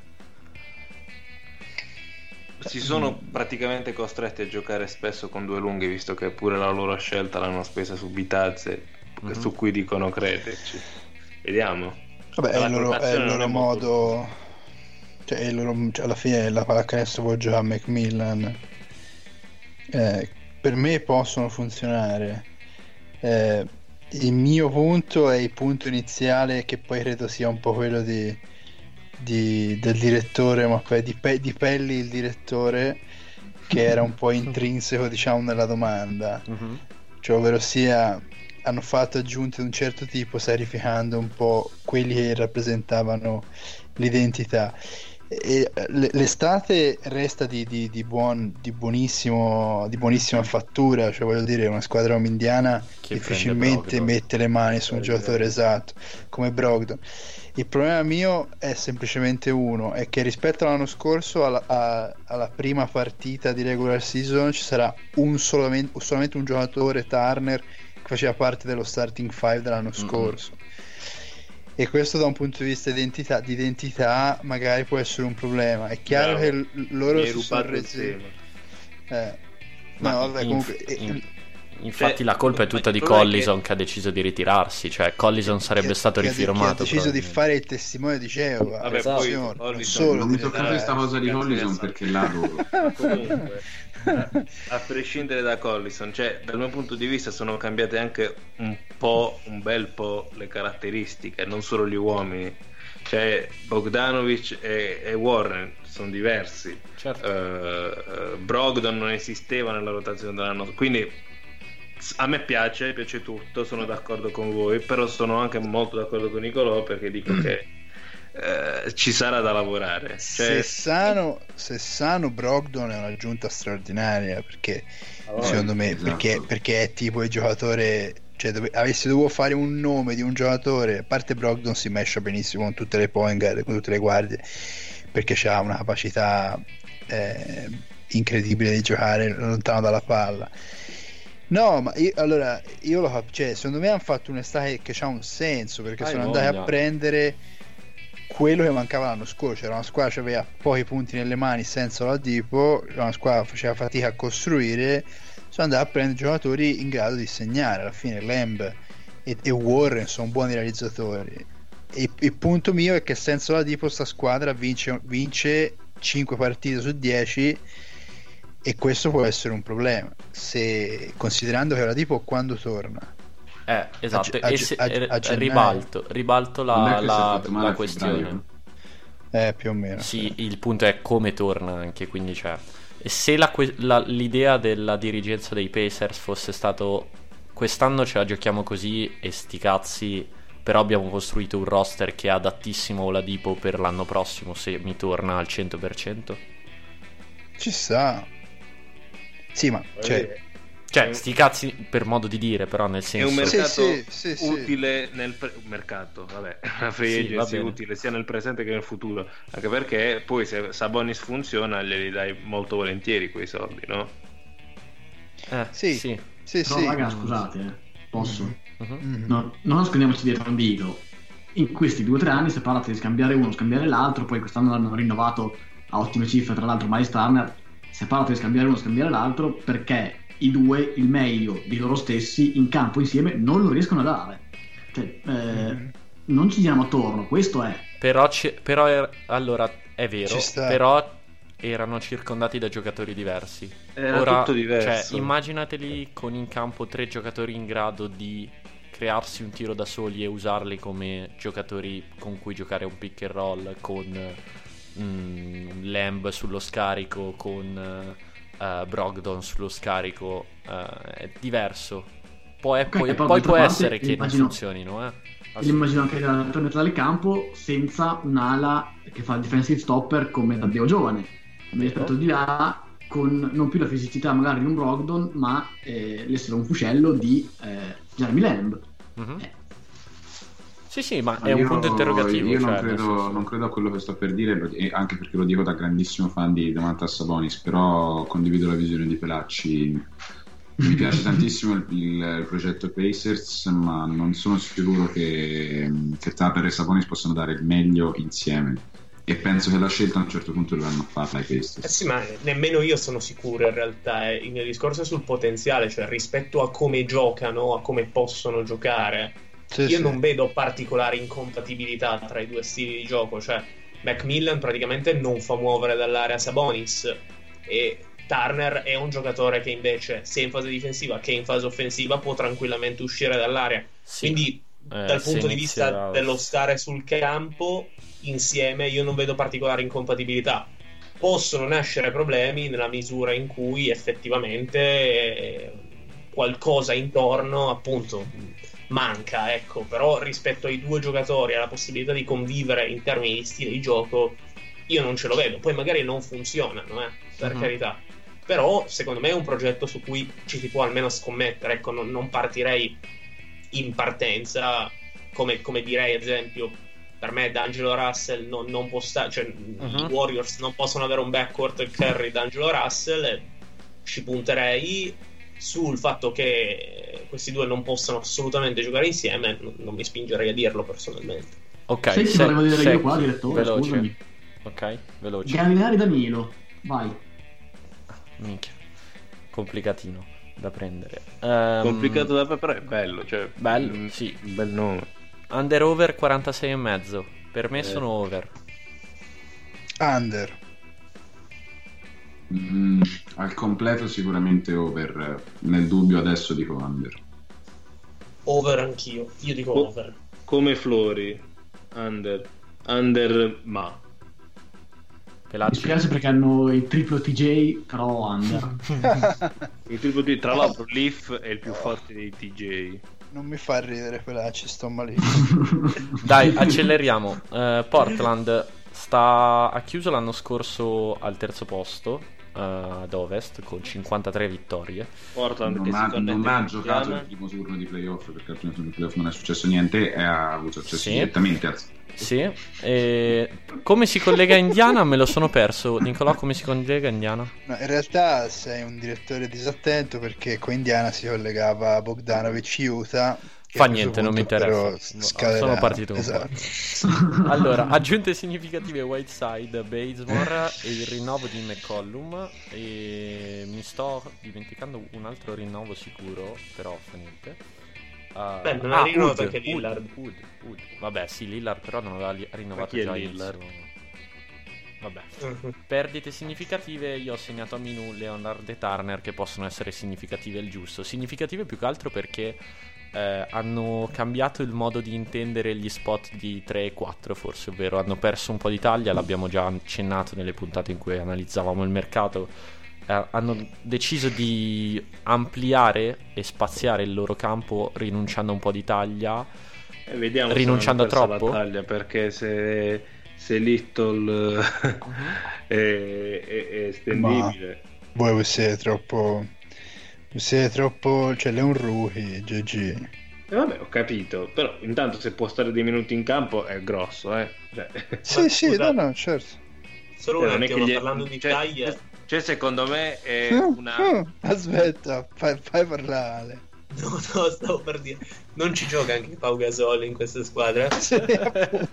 Si sono praticamente costretti a giocare spesso con due lunghi, visto che pure la loro scelta l'hanno spesa su Bitazze, Mhm. su cui dicono crederci. Vediamo. Vabbè, è La il loro, è rotazione il non loro è molto- modo. Cioè, è il loro- cioè, alla fine la pallacanestro può giocare a Macmillan. Eh, per me possono funzionare. Eh, il mio punto è il punto iniziale, che poi credo sia un po' quello di, di- del direttore, ma poi di, Pe- di Pelli, il direttore, che era un po' intrinseco, diciamo, nella domanda. Mhm. Cioè, ovvero sia, hanno fatto aggiunte di un certo tipo, sacrificando un po' quelli che rappresentavano l'identità. E l- l'estate resta di, di, di, buon, di, buonissimo, di buonissima fattura, cioè voglio dire, una squadra come Indiana Che difficilmente prende Brogdon. mette le mani su un Eh, giocatore eh. esatto come Brogdon. Il problema mio è semplicemente uno, è che rispetto all'anno scorso, alla, a- alla prima partita di regular season ci sarà un solamente, solamente un giocatore, Turner, faceva parte dello starting five dell'anno mm-hmm. scorso, e questo da un punto di vista identità, di identità magari può essere un problema. È chiaro Bravo. che l- loro si sono resi eh, no vabbè comunque in, in, infatti cioè, la colpa è tutta di Collison che... che ha deciso di ritirarsi, cioè Collison sarebbe che, stato che rifirmato, ha deciso di fare il testimone di Geova. Vabbè, esatto. Poi, non Collison, solo non mi toccate questa cosa di Collison perché l'adoro. Comunque a prescindere da Collison, cioè dal mio punto di vista sono cambiate anche un po', un bel po' le caratteristiche, non solo gli uomini, cioè Bogdanovic e, e Warren sono diversi, certo. uh, uh, Brogdon non esisteva nella rotazione dell'anno, quindi a me piace, piace tutto, sono d'accordo con voi, però sono anche molto d'accordo con Nicolò perché dico che Eh, ci sarà da lavorare, cioè... se, sano, se sano Brogdon è un'aggiunta straordinaria perché allora, secondo me esatto. perché, perché è tipo il giocatore, cioè dove, avessi dovuto fare un nome di un giocatore, a parte Brogdon si mescia benissimo con tutte le point guard, con tutte le guardie perché ha una capacità eh, incredibile di giocare lontano dalla palla. No, ma io, allora io lo cioè, secondo me hanno fatto un'estate che ha un senso perché Hai sono voglia. andati a prendere quello che mancava l'anno scorso. C'era una squadra che aveva pochi punti nelle mani senza Oladipo, una squadra che faceva fatica a costruire, sono andati a prendere giocatori in grado di segnare. Alla fine Lamb e, e Warren sono buoni realizzatori, e il punto mio è che senza Oladipo sta squadra vince, vince cinque partite su dieci, e questo può essere un problema, se considerando che Oladipo quando torna Eh, esatto, a, e se, a, a, a ribalto, ribalto la, la, la questione. Eh, più o meno. Sì, il punto è come torna anche, quindi cioè, se la, la, l'idea della dirigenza dei Pacers fosse stato quest'anno ce la giochiamo così e sti cazzi, però abbiamo costruito un roster che è adattissimo a Oladipo per l'anno prossimo se mi torna al cento per cento. Ci sta. Sì, ma cioè Cioè, sti cazzi per modo di dire, però nel senso... È un mercato sì, sì, sì, utile sì. nel pre- mercato, vabbè, una free agency sì, utile sia nel presente che nel futuro, anche perché poi se Sabonis funziona glieli dai molto volentieri quei soldi, no? Eh, sì, sì. sì, però sì. raga, scusate, eh, posso? Mm-hmm. No, non nascondiamoci dietro un dito. In questi due o tre anni si è parlato di scambiare uno, scambiare l'altro, poi quest'anno l'hanno rinnovato a ottime cifre, tra l'altro Miles Turner. Si è parlato di scambiare uno, scambiare l'altro, perché i due il meglio di loro stessi in campo insieme non lo riescono a dare, cioè, eh, mm-hmm. non ci giriamo attorno, questo è però, c- però er- allora è vero, però erano circondati da giocatori diversi. Era ora tutto diverso. Cioè, immaginateli con in campo tre giocatori in grado di crearsi un tiro da soli e usarli come giocatori con cui giocare un pick and roll, con mm, Lamb sullo scarico, con Uh, Brogdon sullo scarico, uh, è diverso. Poi, okay, poi, poi può parte, essere che immagino, non funzionino. Eh. Immagino anche dall'altra metà del campo senza un'ala che fa il defensive stopper come Taddeo Giovane. Mi rispetto di là con non più la fisicità magari di un Brogdon, ma eh, l'essere un fuscello di eh, Jeremy Lamb. Mm-hmm. Eh. Sì, sì, ma Ma è io, un punto interrogativo. Io cioè, non, credo, non credo a quello che sto per dire, e anche perché lo dico da grandissimo fan di Domantas Sabonis, però condivido la visione di Pelacci. Mi piace tantissimo il, il, il progetto Pacers, ma non sono sicuro che, che Tucker e Sabonis possano dare il meglio insieme. E penso che la scelta a un certo punto dovranno farla ai Pacers. Eh sì, ma nemmeno io sono sicuro in realtà. Eh. Il mio discorso è sul potenziale, cioè rispetto a come giocano, a come possono giocare. Sì, io sì. non vedo particolari incompatibilità tra i due stili di gioco, cioè Macmillan praticamente non fa muovere dall'area Sabonis e Turner è un giocatore che invece sia in fase difensiva che in fase offensiva può tranquillamente uscire dall'area, sì. quindi eh, dal punto di vista da... dello stare sul campo insieme io non vedo particolari incompatibilità. Possono nascere problemi nella misura in cui effettivamente eh, qualcosa intorno appunto manca, ecco, però rispetto ai due giocatori, alla possibilità di convivere in termini di stile di gioco, io non ce lo vedo. Poi magari non funzionano, eh, per uh-huh. carità, però secondo me è un progetto su cui ci si può almeno scommettere, ecco, non, non partirei in partenza come, come direi ad esempio per me D'Angelo Russell non, non può stare, cioè uh-huh. i Warriors non possono avere un backcourt Curry D'Angelo Russell, e ci punterei sul fatto che questi due non possano assolutamente giocare insieme non, non mi spingerei a dirlo personalmente. Ok, Sai chi se- volevo dire se- io qua, direttore? veloce. Scusami. Ok, veloce. Gallinari Danilo, vai. Minchia. Complicatino da prendere. Ehm, Complicato da però è bello, cioè Bello, mm, sì. un bel nome. Under over quarantasei e mezzo. Per me Eh. sono over. Under. Mm, al completo sicuramente over. Nel dubbio adesso dico under. Over anch'io, io dico Oh. over. Come Flori, under, under ma. Mi Pelacci. dispiace perché hanno il triplo T J, però under. Il triplo T, tra l'altro Leaf è il più forte dei T J. Non mi fa ridere Pelacci, sto malissimo. Dai, acceleriamo. Eh, Portland sta ha chiuso l'anno scorso al terzo posto eh, ad Ovest con cinquantatré vittorie. Portland Non che ha, si connette non ha con giocato Indiana. il primo turno di playoff perché al primo turno di playoff non è successo niente e ha avuto accesso Sì. direttamente al Sì. E come si collega a Indiana? Me lo sono perso. Nicolò, come si collega a Indiana? No, in realtà sei un direttore disattento perché con Indiana si collegava a Bogdanovic Utah. che Fa a questo niente, non mi punto però interessa. scalerà. Sono partito con Esatto. Allora, aggiunte significative: Whiteside, Bazemore e il rinnovo di McCollum. E mi sto dimenticando un altro rinnovo sicuro, però fa niente. Uh, Beh, non ha rinnovato Wood, anche Lillard. Wood, Wood, Wood. Vabbè, sì, Lillard però non aveva li- rinnovato chi è già Lillard? inizio. Vabbè. Mhm. Perdite significative, io ho segnato a Minu, Leonard e Turner che possono essere significative il giusto. Significative più che altro perché eh, hanno cambiato il modo di intendere gli spot di tre e quattro forse, ovvero hanno perso un po' di taglia, l'abbiamo già accennato nelle puntate in cui analizzavamo il mercato. Eh, hanno deciso di ampliare e spaziare il loro campo rinunciando a un po' di taglia. E vediamo Rinunciando se hanno perso troppo? la taglia, perché se, se Little è, è, è estendibile. Voi voi siete troppo. Voi siete troppo. Cioè, lei è un rookie, G G. E vabbè, ho capito, però intanto se può stare dei minuti in campo è grosso, eh. Cioè, Sì, sì, scusa. no, no, certo. Solo cioè, un non è attimo, che gli- parlando di cioè, taglie, cioè, secondo me è Mm, una mm, Aspetta, fai, fai parlare. no, no, stavo per dire, non ci gioca anche Pau Gasol in questa squadra? Sì, appunto.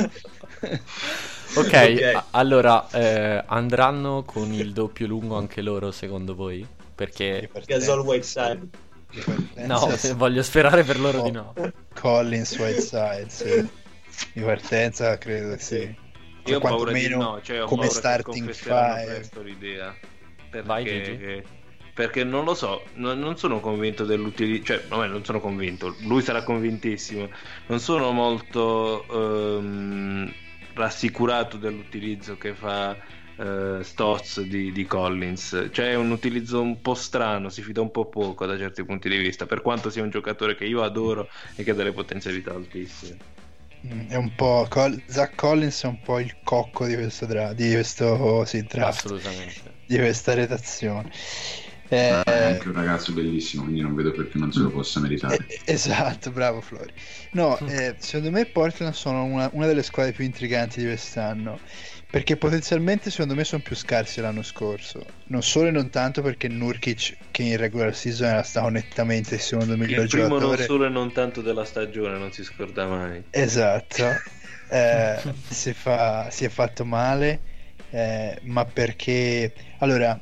Ok, Ok. a- allora eh, andranno con il doppio lungo anche loro secondo voi? Perché Gasol Whiteside. no, voglio sperare per loro di no. Collins, Whiteside, sì. Di partenza credo, sì. Io ho paura di quantomeno no, cioè ho come paura che starting confesseranno five. presto l'idea. Perché, Vai, Gigi. perché non lo so, non, non sono convinto dell'utilizzo, cioè vabbè, non sono convinto, lui sarà convintissimo. Non sono molto ehm, rassicurato dell'utilizzo che fa eh, Stotz di, di Collins. Cioè è un utilizzo un po' strano, si fida un po' poco da certi punti di vista, per quanto sia un giocatore che io adoro e che ha delle potenzialità altissime. Mm, È un po'. Col- Zach Collins è un po' il cocco di questo, dra- di questo sì, draft, Assolutamente. di questa redazione. Ma Eh, è anche un ragazzo bellissimo, quindi non vedo perché non se lo possa meritare. eh, esatto, bravo Flori. No, eh, secondo me Portland sono una, una delle squadre più intriganti di quest'anno. Perché potenzialmente secondo me sono più scarsi l'anno scorso. Non solo e non tanto perché Nurkic, che in regular season era stato nettamente il secondo miglior Il primo non giocatore. solo e non tanto della stagione, non si scorda mai. Esatto. Eh, si, fa- si è fatto male, eh, ma perché allora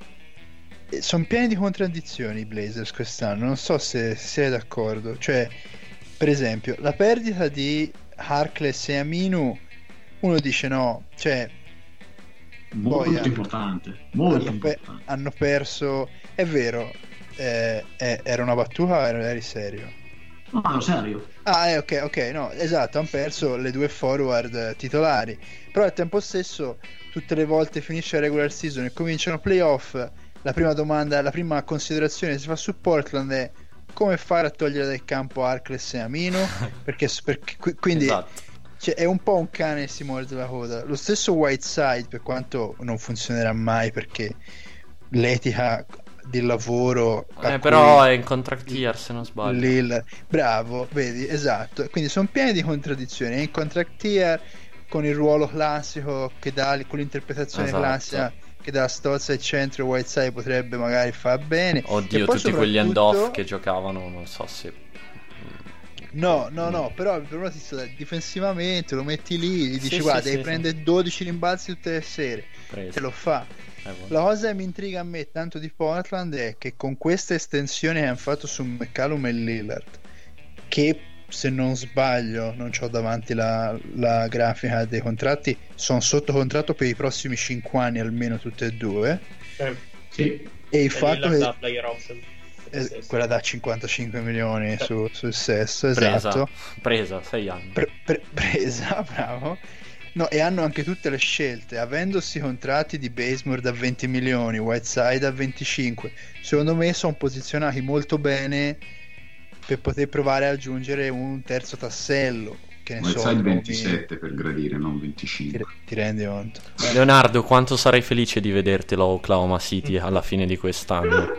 sono pieni di contraddizioni i Blazers quest'anno. Non so se, se siete d'accordo. Cioè, per esempio, la perdita di Harkless e Aminu, uno dice no, cioè Molto Boia. importante, molto hanno, pe- importante. hanno perso. È vero, eh, eh, era una battuta o eri serio? No, no, serio. Ah, eh, ok, ok, no, esatto, hanno perso le due forward eh, titolari, però al tempo stesso tutte le volte finisce la regular season e cominciano playoff, la prima domanda, la prima considerazione che si fa su Portland è come fare a togliere dal campo Harkless e Amino, perché, perché qui- quindi Esatto. cioè, è un po' un cane che si morde la coda. Lo stesso Whiteside, per quanto non funzionerà mai perché l'etica del lavoro a Eh, però cui è in contract year se non sbaglio. Lil- bravo, vedi, esatto. Quindi sono pieni di contraddizioni. È in contract year con il ruolo classico che dà, con l'interpretazione Esatto. classica che da Stotz e centro Whiteside potrebbe magari far bene. Oddio, tutti quegli end-off che giocavano, non so se... No, no, no, però il problema è difensivamente lo metti lì, gli dici sì, guarda, sì, devi sì, prendere sì. dodici rimbalzi tutte le sere, Preso. te lo fa. Eh, La cosa che mi intriga a me tanto di Portland è che con questa estensione che hanno fatto su McCallum e Lillard, che se non sbaglio, non c'ho davanti la, la grafica dei contratti, sono sotto contratto per i prossimi cinque anni almeno tutte e due. Eh, sì. E il e fatto che che player option. eh, quella da cinquantacinque milioni eh. su, sul sesso, presa, esatto. Presa, sei anni. Pre- pre- presa, bravo. No, e hanno anche tutte le scelte, avendosi contratti di Bazemore da venti milioni, Whiteside a venticinque. Secondo me sono posizionati molto bene per poter provare a aggiungere un terzo tassello, che ne Whiteside so, ventisette per gradire, non venticinque. Ti, ti rendi conto? Leonardo, quanto sarai felice di vedertelo a Oklahoma City alla fine di quest'anno?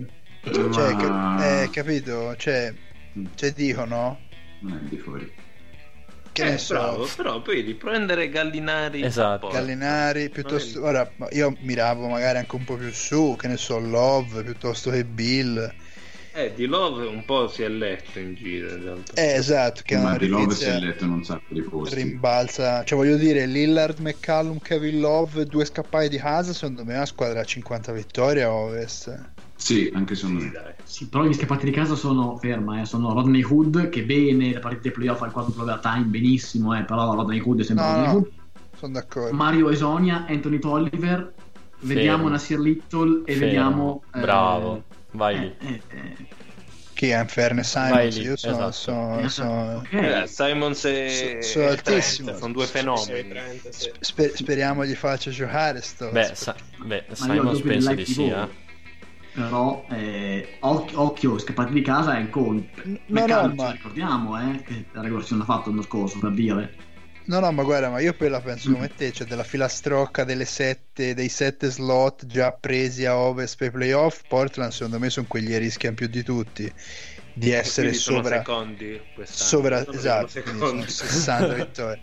Cioè, che, eh, capito? Cioè, cioè dico, no? Non è di fuori. Che eh, ne so, bravo, però poi di prendere Gallinari, Esatto. Gallinari piuttosto, ora io miravo magari anche un po' più su, che ne so, Love piuttosto che Bill. Eh, di Love un po' si è letto in giro in realtà. Eh, esatto, che Ma una di Love si notizia è letto in un sacco di posti. rimbalza, cioè voglio dire, Lillard, McCallum, Kevin Love, due scappati di casa, secondo me è una squadra a cinquanta vittorie a Ovest. Sì, anche secondo Sì, me. dai. Sì, però gli scappati di casa sono ferma, eh. Sono Rodney Hood che bene, le partite playoff al quadruplo overtime benissimo, eh, però Rodney Hood è sempre No, Rodney no, Hood. sono d'accordo. Mario Esonia, Anthony Tolliver, vediamo Fermo. Nasir Little e Fermo. vediamo eh, Bravo, vai eh, lì. eh, eh, Chi è in fairness Vai Simons? lì, Io sono, esatto. sono, sono- ok. Eh, Simons e, So- sono e altissimo. Trent sono due Sei fenomeni. trenta, sì. sper- speriamo gli faccia giocare sto. Beh, sa- beh Ma io Simons dopo il penso live di sì, TV, eh. Però eh, occhio, occhio, scappati di casa è il call. No, McCallum, no, ma- ci ricordiamo eh, che la regolazione ha fatto l'anno scorso, per dire. No, no, ma guarda, ma io poi la penso Mm. come te, cioè della filastrocca delle sette, dei sette slot già presi a Ovest per i playoff, Portland secondo me sono quelli che rischiano più di tutti di essere Quindi sono sovra, secondi quest'anno. sovra Sono esatto, secondi. quindi sono sessanta vittorie.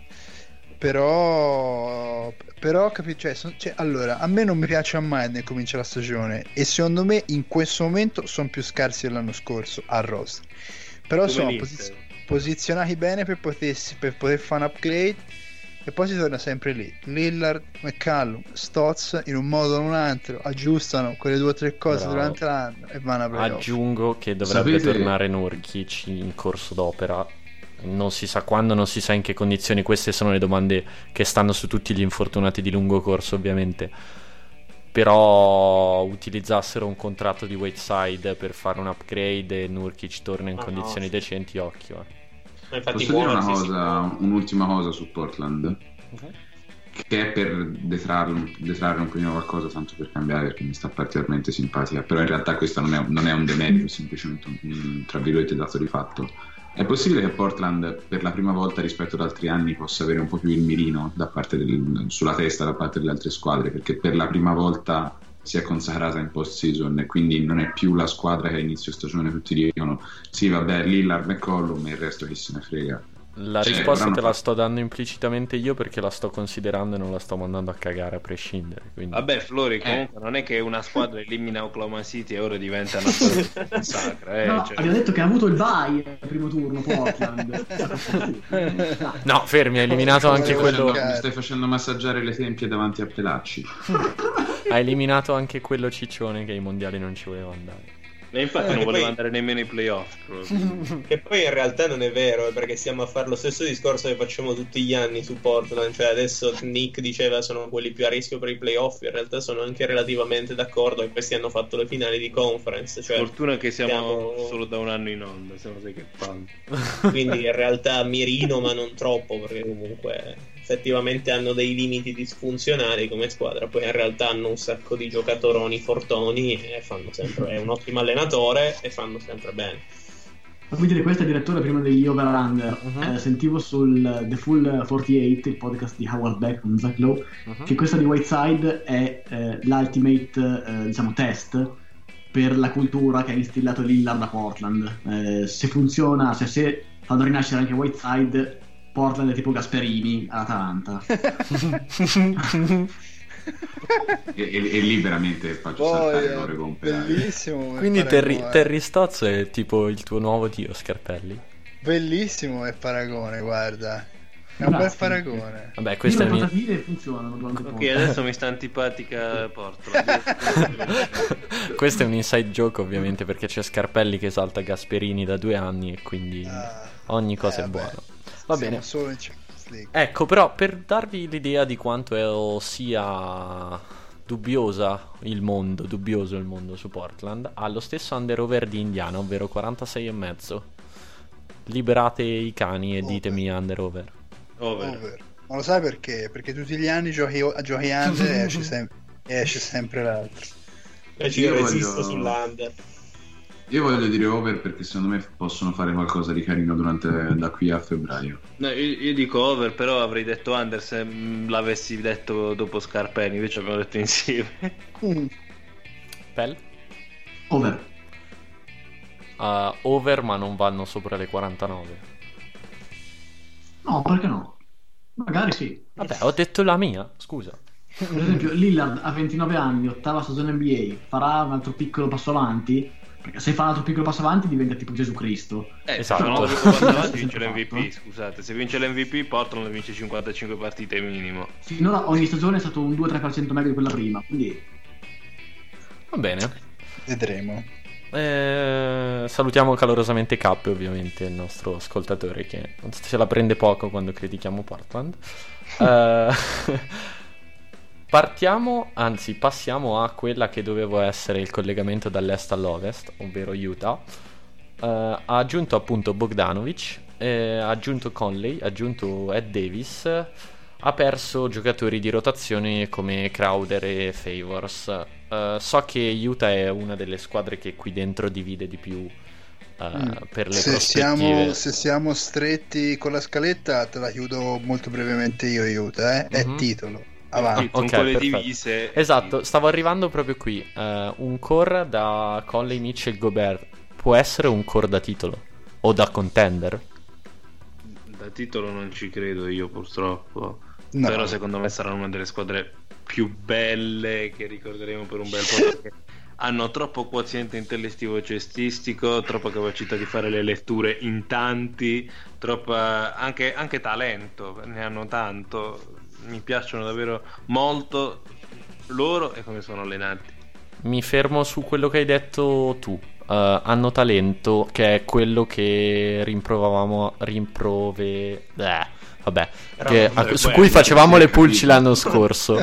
Però, però capi- cioè, son- cioè, allora, a me non mi piace mai ne comincia la stagione e secondo me in questo momento sono più scarsi dell'anno scorso a roster. Però Come sono l'Inter. posiz- posizionati bene per, potersi, per poter fare un upgrade e poi si torna sempre lì. Lillard, McCallum, Stotz in un modo o in un altro aggiustano quelle due o tre cose Bravo. durante l'anno e vanno a playoff. Aggiungo che dovrebbe Sapete- tornare Nurkic in corso d'opera. Non si sa quando, non si sa in che condizioni. Queste sono le domande che stanno su tutti gli infortunati di lungo corso, ovviamente. Però utilizzassero un contratto di Whiteside per fare un upgrade e Nurkic torna in Ah, condizioni no, sì. decenti, occhio. eh. Ma infatti Posso dire una muoversi, cosa, un'ultima cosa su Portland? Che è per detrarre, detrarre un pochino qualcosa, tanto per cambiare, perché mi sta particolarmente simpatica. Però in realtà questo non è, non è un demerito, è semplicemente un, un, tra virgolette, dato di fatto. È possibile che Portland per la prima volta rispetto ad altri anni possa avere un po' più il mirino da parte del, sulla testa da parte delle altre squadre, perché per la prima volta si è consacrata in post season e quindi non è più la squadra che a inizio stagione tutti dicono sì vabbè Lillard, McCollum e il resto chi se ne frega. La Cioè, risposta avranno te la fatto- sto dando implicitamente io perché la sto considerando e non la sto mandando a cagare a prescindere. Quindi... Vabbè, Flori, comunque non è che una squadra elimina Oklahoma City e ora diventa una squadra sacra. Eh, No, cioè. abbiamo detto che ha avuto il bye al primo turno Portland. No, fermi, ha eliminato Mi anche Stai quello. facendo- mi stai facendo massaggiare le tempie davanti a Pelacci. Ha eliminato anche quello ciccione che ai mondiali non ci voleva andare. E infatti Eh, non che voleva poi- andare nemmeno ai playoff. proprio. Che poi in realtà non è vero, eh, perché stiamo a fare lo stesso discorso che facciamo tutti gli anni su Portland. Cioè adesso Nick diceva sono quelli più a rischio per i playoff, in realtà sono anche relativamente d'accordo che questi hanno fatto le finali di conference. Cioè, Fortuna che siamo stiamo- solo da un anno in onda, se no sai che fanno. quindi in realtà mirino ma non troppo, perché comunque effettivamente hanno dei limiti disfunzionali come squadra, poi in realtà hanno un sacco di giocatoroni fortoni e fanno sempre, è un ottimo allenatore e fanno sempre bene. Fammi dire questo, direttore, prima degli over-under. Mhm. Eh, sentivo sul The Full quarantotto, il podcast di Howard Beck con Zach Lowe, Mhm. che questa di Whiteside è eh, l'ultimate eh, diciamo test per la cultura che ha instillato Lillard a Portland. Eh, se funziona, cioè se fanno rinascere anche Whiteside, Portland è tipo Gasperini all'Atalanta. e, e, e lì veramente faccio Boia, saltare l'Oregon per aria. bellissimo. Quindi Terry, Terry Stotts è tipo il tuo nuovo dio, Scarpelli? Bellissimo il paragone, guarda. È un Grazie. bel paragone. Vabbè, questo è le un... rotative funzionano durante il Ok, podcast. adesso mi sta antipatica Portland. questo è un inside joke ovviamente perché c'è Scarpelli che esalta Gasperini da due anni e quindi Ah, ogni cosa eh, è vabbè. buona. Va Siamo bene. solo in Champions League. Ecco, però per darvi l'idea di quanto è- sia dubbiosa il mondo, dubbioso il mondo su Portland, ha lo stesso under-over di Indiana, ovvero quarantasei e mezzo. Liberate i cani e Over. ditemi under-over. Over. Over. Ma lo sai perché? Perché tutti gli anni giochi, giochi under e esce, sem- e esce sempre l'altro. E ci Io resisto voglio- sull'under. Io voglio dire over perché secondo me possono fare qualcosa di carino durante da qui a febbraio. No, io, io dico over, però avrei detto under se mm, l'avessi detto dopo Scarpelli, invece abbiamo detto insieme. Mm. Pel? Over. Uh, over, ma non vanno sopra le quarantanove. No, perché no? Magari sì. Vabbè, ho detto la mia, scusa. Per esempio, Lillard ha ventinove anni, ottava stagione N B A, farà un altro piccolo passo avanti. Perché se fa un altro piccolo passo avanti diventa tipo Gesù Cristo. Eh, Esatto. se non lo passo avanti vince Sempre l'M V P, fatto. scusate. Se vince l'M V P, Portland vince cinquantacinque partite minimo. Finora ogni stagione è stato un due tre per cento meglio di quella prima. Quindi Va bene. Vedremo. Eh, salutiamo calorosamente Cappe, ovviamente, il nostro ascoltatore che se la prende poco quando critichiamo Portland. Eh, partiamo, anzi passiamo a quella che doveva essere il collegamento dall'est all'ovest, ovvero Utah. Eh, ha aggiunto appunto Bogdanovic, eh, ha aggiunto Conley, ha aggiunto Ed Davis, ha perso giocatori di rotazione come Crowder e Favors. Uh, so che Utah è una delle squadre che qui dentro divide di più uh, Mm. per le Se prospettive. siamo, se siamo stretti con la scaletta, te la chiudo molto brevemente io, Utah. Eh? È Mhm. titolo. Avanti. Ah, ok, con le perfetto. divise. Esatto, stavo arrivando proprio qui. Uh, un core da Conley, Mitchell, Gobert può essere un core da titolo o da contender? Da titolo non ci credo io, purtroppo. No. Però secondo me saranno una delle squadre più belle che ricorderemo per un bel po', perché hanno troppo quoziente intellettivo cestistico, troppa capacità di fare le letture in tanti, troppa anche, anche talento, ne hanno tanto. Mi piacciono davvero molto loro e come sono allenati. Mi fermo su quello che hai detto tu. Uh, hanno talento, che è quello che rimprovavamo. Rimprove. Eh, vabbè, Però che- non a- deve su poi cui essere facevamo le capito. pulci l'anno scorso.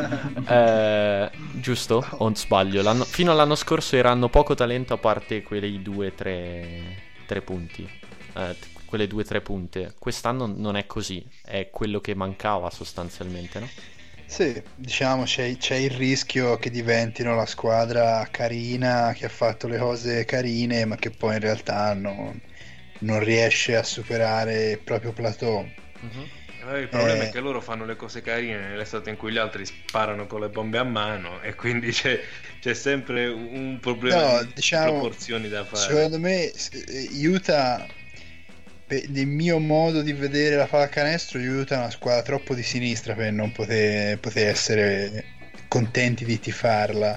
Eh, giusto? O sbaglio? L'anno- fino all'anno scorso erano poco talento a parte quei due tre, tre punti. Eh, t- quelle due tre punte. Quest'anno non è così. È quello che mancava sostanzialmente, no? Sì, diciamo c'è, c'è il rischio che diventino la squadra carina che ha fatto le cose carine, ma che poi in realtà non, non riesce a superare il proprio plateau. Mhm. Eh, Il problema Eh. è che loro fanno le cose carine nell'estate in cui gli altri sparano con le bombe a mano, e quindi c'è, c'è sempre un problema No, di diciamo, proporzioni da fare. Secondo me eh, Utah, per- nel mio modo di vedere la pallacanestro, Utah è una squadra troppo di sinistra per non poter, poter essere contenti di tifarla,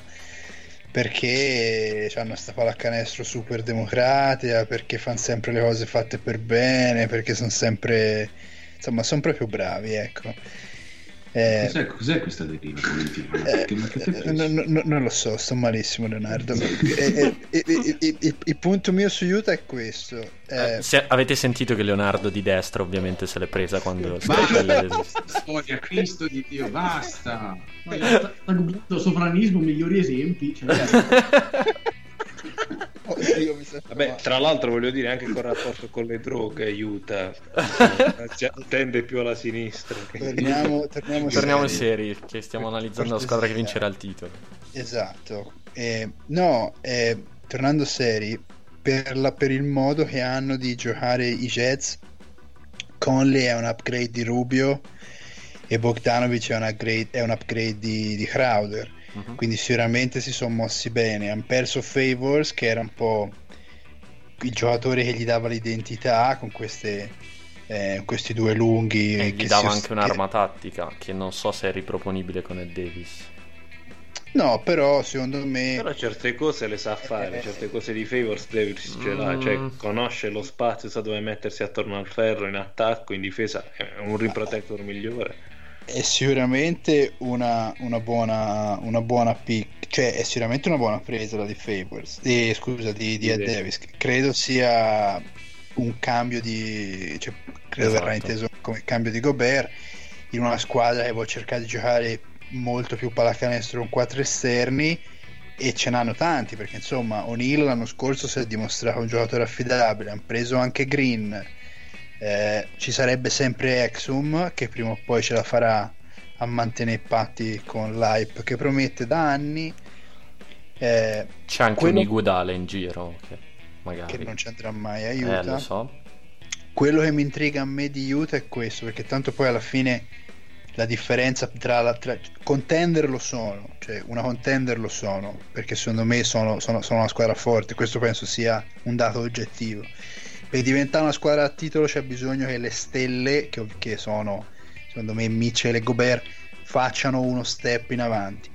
perché hanno sta pallacanestro super democratica, perché fanno sempre le cose fatte per bene, perché sono sempre, insomma, sono proprio bravi, ecco. Eh, Cos'è, cos'è questa deriva politica? eh, Che- ma che te eh, pensi? no- no- no- non lo so, sto malissimo, Leonardo. Eh, eh, eh, eh, eh, il punto mio su Utah è questo. eh, Eh, se- avete sentito che Leonardo di destra ovviamente se l'è presa quando Basta, Scarpelli esiste. storia, Cristo di Dio, basta! Ma sta sta googlando sovranismo, migliori esempi. Cioè, oddio, mi sento Vabbè, male. tra l'altro voglio dire anche col rapporto con le droghe aiuta, cioè, tende più alla sinistra. Torniamo, torniamo, Torniamo seri. seri, che stiamo analizzando la squadra che vincerà il titolo. Esatto. Eh, no, eh, tornando seri, per, la- per il modo che hanno di giocare i Jets, Conley è un upgrade di Rubio e Bogdanovic è un upgrade, è un upgrade di, di Crowder. Mhm. Quindi sicuramente si sono mossi bene. Hanno perso Favors, che era un po' il giocatore che gli dava l'identità con queste eh, questi due lunghi. E gli che dava si anche un'arma tattica che non so se è riproponibile con Ed Davis. No, però secondo me però certe cose le sa fare, eh, certe cose di Favors Davis ce l'ha, cioè Mm. conosce lo spazio, sa dove mettersi attorno al ferro, in attacco, in difesa, è un rim protector migliore. è sicuramente una, una buona una buona pick, cioè è sicuramente una buona presa la di Favors, eh, scusa, di, di Ed Sì. Davis. Credo sia un cambio di, cioè, credo Esatto. verrà inteso come cambio di Gobert in una squadra che vuole cercare di giocare molto più pallacanestro con quattro esterni, e ce n'hanno tanti, perché insomma O'Neal l'anno scorso si è dimostrato un giocatore affidabile, hanno preso anche Green, eh, ci sarebbe sempre Exum che prima o poi ce la farà a mantenere i patti con l'hype che promette da anni, eh, C'è anche quello- un Iguodala in giro che magari che non ci andrà mai a eh, Utah. lo so. Quello che mi intriga a me di Utah è questo, perché tanto poi alla fine la differenza tra, la, tra contender lo sono, cioè una contender lo sono, perché secondo me sono, sono, sono una squadra forte, questo penso sia un dato oggettivo. Per diventare una squadra a titolo c'è bisogno che le stelle, che, che sono secondo me Mitchell e Gobert, facciano uno step in avanti.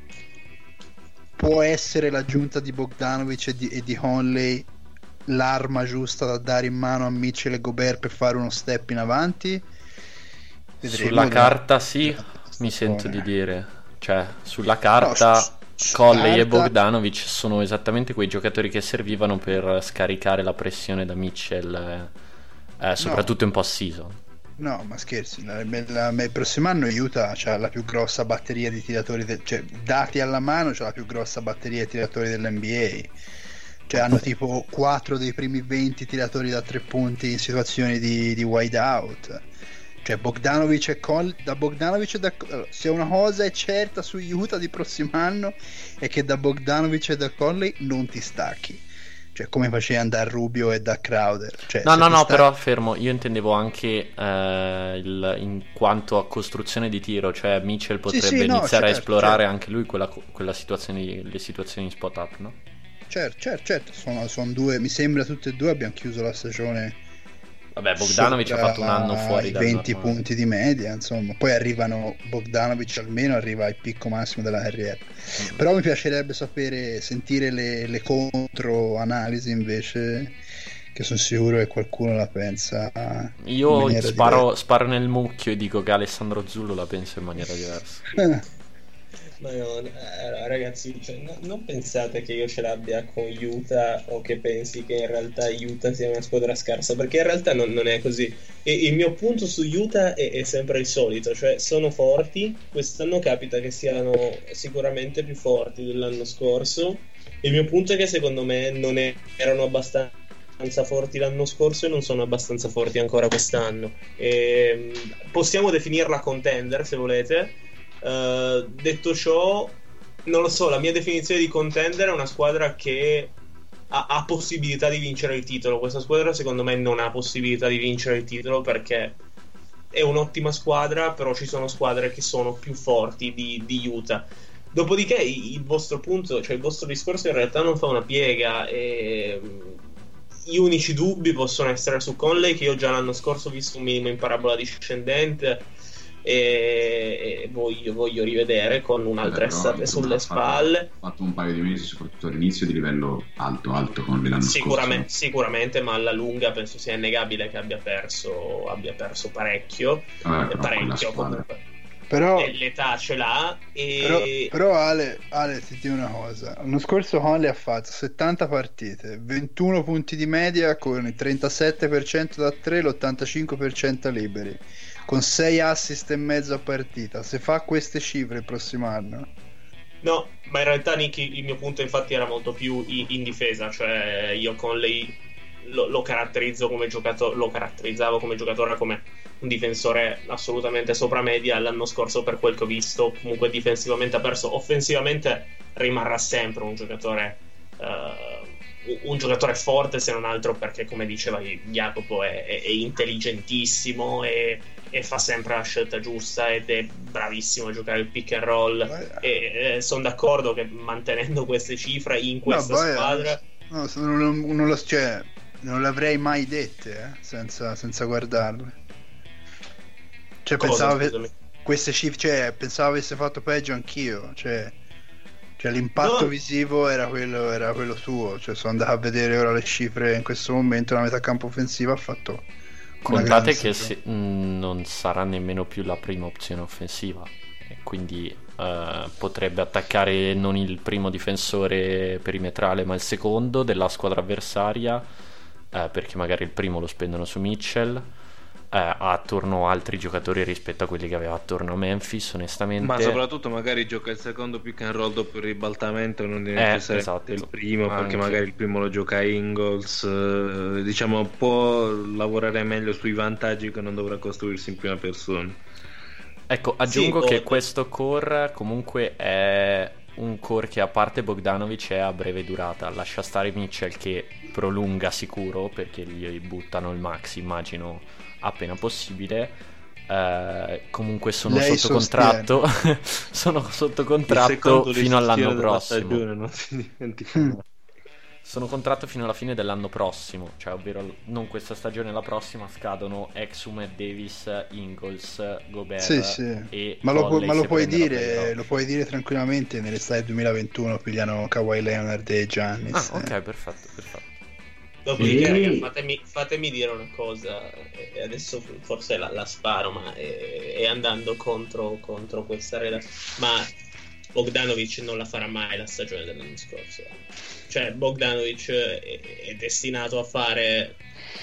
Può essere l'aggiunta di Bogdanovic e di, e di Conley l'arma giusta da dare in mano a Mitchell e Gobert per fare uno step in avanti? Vedremo. Sulla da- carta sì, da- mi sento di stagione. dire. Cioè, sulla carta No, su- su Conley e carta- Bogdanovic sono esattamente quei giocatori che servivano per scaricare la pressione da Mitchell, eh, eh, soprattutto in post-season. No, ma scherzi, la- la- la- il prossimo anno Utah c'ha la più grossa batteria di tiratori, del- cioè dati alla mano c'ha la più grossa batteria di tiratori dell'N B A. Cioè hanno tipo quattro dei primi venti tiratori da tre punti in situazioni di, di wide out. Cioè Bogdanovic e Conley, da Bogdanovic e da allora, se una cosa è certa su Utah di prossimo anno è che da Bogdanovic e da Conley non ti stacchi. Cioè come facevano da Rubio e da Crowder. Cioè, No, se no, ti no, stacchi- però fermo, io intendevo anche eh, il- in quanto a costruzione di tiro, cioè Mitchell potrebbe sì, no, iniziare a certo, esplorare certo. anche lui quella, quella situazione, le situazioni in spot up, no? Certo, certo, certo, sono, sono due, mi sembra tutte e due abbiamo chiuso la stagione. Vabbè, Bogdanovic ha sopra fatto un anno fuori i dal venti normale. punti di media, insomma. Poi arrivano Bogdanovic, almeno arriva al picco massimo della carriera. Mm. Però mi piacerebbe sapere, sentire le, le controanalisi invece, che sono sicuro che qualcuno la pensa in Io maniera sparo, sparo nel mucchio e dico che Alessandro Zullo la pensa in maniera diversa. diversa. Ma no, allora, ragazzi, cioè, no- non pensate che io ce l'abbia con Utah o che pensi che in realtà Utah sia una squadra scarsa, perché in realtà non, non è così. E il mio punto su Utah è, è sempre il solito, cioè sono forti, quest'anno capita che siano sicuramente più forti dell'anno scorso. Il mio punto è che secondo me non è- erano abbastanza forti l'anno scorso e non sono abbastanza forti ancora quest'anno. E, possiamo definirla contender se volete. Uh, detto ciò, non lo so, la mia definizione di contender è una squadra che ha, ha possibilità di vincere il titolo. Questa squadra secondo me non ha possibilità di vincere il titolo perché è un'ottima squadra, però ci sono squadre che sono più forti di, di Utah. Dopodiché il vostro punto, cioè il vostro discorso in realtà non fa una piega, e gli unici dubbi possono essere su Conley, che io già l'anno scorso ho visto un minimo in parabola discendente e, e voglio, voglio rivedere con un'altra Però, estate insomma, sulle ha fatto- spalle. Ha fatto un paio di mesi, soprattutto all'inizio, di livello alto, alto con l'anno Sicuramente, scorso. sicuramente, ma alla lunga penso sia innegabile che abbia perso, abbia perso parecchio. Vabbè, eh, però quella parecchio squadra- comunque. Però, E l'età ce l'ha. E però, però Ale, Ale, ti dico una cosa. L'anno scorso Conley ha fatto settanta partite, ventuno punti di media con il trentasette per cento da tre, l'ottantacinque per cento liberi, con sei assist e mezzo a partita. Se fa queste cifre il prossimo anno, No, ma in realtà Nicky, il mio punto infatti era molto più in, in difesa, cioè io Conley lo, lo caratterizzo come giocatore, lo caratterizzavo come giocatore, come un difensore assolutamente sopra media. L'anno scorso, per quel che ho visto, comunque difensivamente ha perso, offensivamente rimarrà sempre un giocatore uh, un giocatore forte, se non altro perché, come diceva Jacopo, è, è, è intelligentissimo e, e fa sempre la scelta giusta ed è bravissimo a giocare il pick and roll. E, e sono d'accordo che mantenendo queste cifre in questa no, boh, squadra no, non, non lo, cioè, non l'avrei mai dette eh, senza, senza guardarle. Cioè, Cosa, pensavo ave- scusami? queste cifre, cioè, pensavo avesse fatto peggio anch'io. Cioè, cioè l'impatto No. visivo era quello, era quello suo. Cioè, sono andato a vedere ora le cifre in questo momento. La metà campo offensiva ha fatto una Contate grande che stagione. se- mh, non sarà nemmeno più la prima opzione offensiva, e quindi eh, potrebbe attaccare non il primo difensore perimetrale ma il secondo della squadra avversaria, eh, perché magari il primo lo spendono su Mitchell, eh, ha attorno altri giocatori rispetto a quelli che aveva attorno a Memphis, onestamente. Ma soprattutto magari gioca il secondo pick and roll dopo il ribaltamento, non deve Eh, essere esatto. il primo, Anche. perché magari il primo lo gioca Ingles, eh, diciamo può lavorare meglio sui vantaggi che non dovrà costruirsi in prima persona. Ecco, aggiungo Sì, che boh. questo core comunque è un core che, a parte Bogdanovic, è a breve durata. Lascia stare Mitchell che prolunga sicuro, perché gli buttano il max, immagino, appena possibile. Eh, comunque sono Lei sotto contratto sono sotto Il contratto secondo fino all'anno decisione della prossimo. stagione, non si dimentica mai. Sono contratto fino alla fine dell'anno prossimo, cioè ovvero non questa stagione, la prossima scadono Exum e Davis, Ingles, Gobert Sì, sì. e Ma lo, pu- Conley ma lo se puoi prendono dire, playoff. lo puoi dire tranquillamente nell'estate duemilaventuno pigliano Kawhi Leonard e Giannis. Ah, ok, perfetto, perfetto. Dopodiché, Sì. raga, fatemi, fatemi dire una cosa, e adesso forse la, la sparo, ma è, è andando contro, contro questa relazione. Ma Bogdanovic non la farà mai la stagione dell'anno scorso. Cioè, Bogdanovic è, è destinato a fare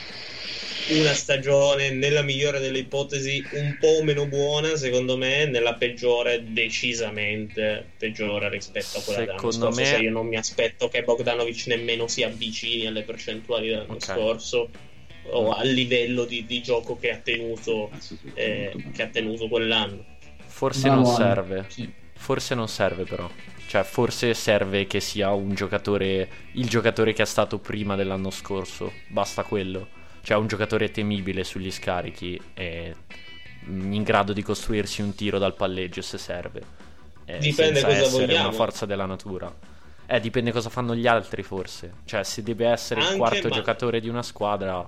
una stagione, nella migliore delle ipotesi, un po' meno buona, secondo me, nella peggiore, decisamente peggiore rispetto a quella dell'anno Secondo scorso. me- Cioè, io non mi aspetto che Bogdanovic nemmeno si avvicini alle percentuali dell'anno Ok. scorso o al livello di, di gioco che ha tenuto, Cazzo, sì, eh, molto che ha bene. tenuto quell'anno. Forse Bravo, non Ale. serve. Sì. Forse non serve però. Cioè, forse serve che sia un giocatore, il giocatore che è stato prima dell'anno scorso. Basta quello. Cioè, un giocatore temibile sugli scarichi e in grado di costruirsi un tiro dal palleggio se serve. Eh, Dipende senza cosa essere vogliamo. una forza della natura. Eh, dipende cosa fanno gli altri, forse. Cioè, se deve essere il Anche, quarto ma- giocatore di una squadra,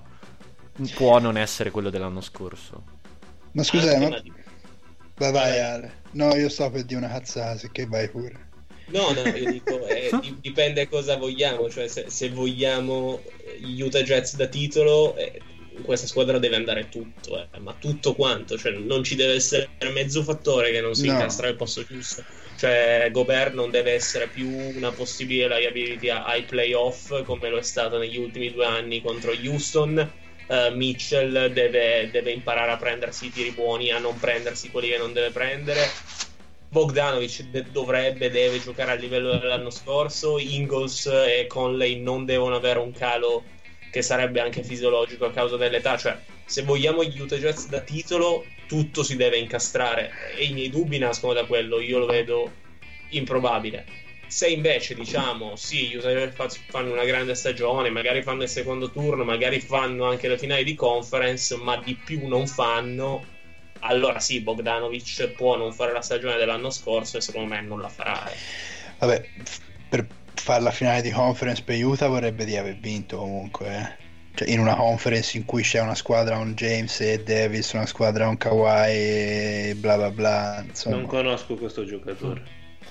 può non essere quello dell'anno scorso. Ma scusa, Anche, ma... ma di- vai, vai vai. Ale. No, io sto per dire una cazzata, che vai pure. No, no, io dico, eh, di- dipende cosa vogliamo, cioè se, se vogliamo gli Utah Jazz da titolo, eh, in questa squadra deve andare tutto, eh, ma tutto quanto, cioè non ci deve essere mezzo fattore che non si No. incastra al posto giusto, cioè Gobert non deve essere più una possibile liability a- ai playoff come lo è stato negli ultimi due anni contro Houston. eh, Mitchell deve, deve imparare a prendersi i tiri buoni, a non prendersi quelli che non deve prendere. Bogdanovic de- dovrebbe, deve giocare al livello dell'anno scorso. Ingles e Conley non devono avere un calo che sarebbe anche fisiologico a causa dell'età. Cioè, se vogliamo gli Utah Jazz da titolo, tutto si deve incastrare. E i miei dubbi nascono da quello. Io lo vedo improbabile. Se invece diciamo sì, gli Utah Jazz fa- fanno una grande stagione, magari fanno il secondo turno, magari fanno anche le finali di conference, ma di più non fanno, allora sì, Bogdanovic può non fare la stagione dell'anno scorso e secondo me non la farà. eh. Vabbè, f- per fare la finale di conference per Utah vorrebbe di aver vinto comunque, eh. Cioè, in una conference in cui c'è una squadra un James e Davis, una squadra un Kawhi e bla bla bla, insomma. Non conosco questo giocatore.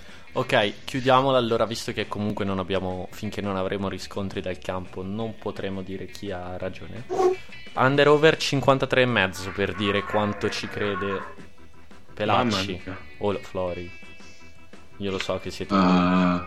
Ok, chiudiamola allora, visto che comunque non abbiamo, finché non avremo riscontri dal campo, non potremo dire chi ha ragione. Under over cinquantatré e mezzo per dire quanto ci crede Mamma Pelacci mia. o Flori. Io lo so che siete Uh,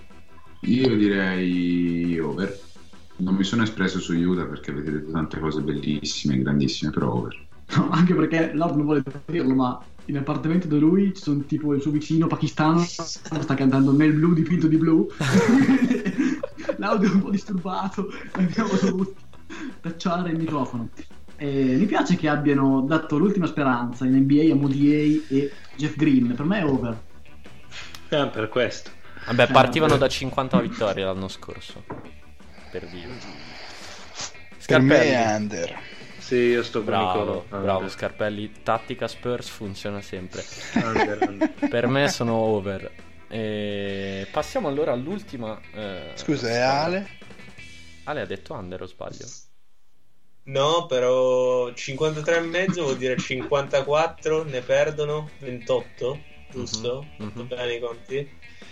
io direi over. Non mi sono espresso su Utah perché avete detto tante cose bellissime, grandissime, però over. No, anche perché Lord non vuole dirlo, ma in appartamento da lui ci sono tipo il suo vicino pakistano sta cantando Nel blu dipinto di blu. L'audio è un po' disturbato, abbiamo dovuto tacciare il microfono. Eh, mi piace che abbiano dato l'ultima speranza in N B A a Moody e Jeff Green. Per me è over. Ah, per questo. Vabbè, Cioè, partivano vabbè. da cinquanta vittorie l'anno scorso. Per dire. Per me Scarpelli. è under. Sì, io sto con Bravo, Nicolò. bravo Under. Scarpelli. Tattica Spurs funziona sempre. Under, under. Per me sono over. E passiamo allora all'ultima. eh, Scusa, è squadra. Ale? Ale ha detto under o sbaglio? No, però cinquantatré e mezzo vuol dire cinquantaquattro, ne perdono ventotto, giusto? Mm-hmm. Tutto bene i conti?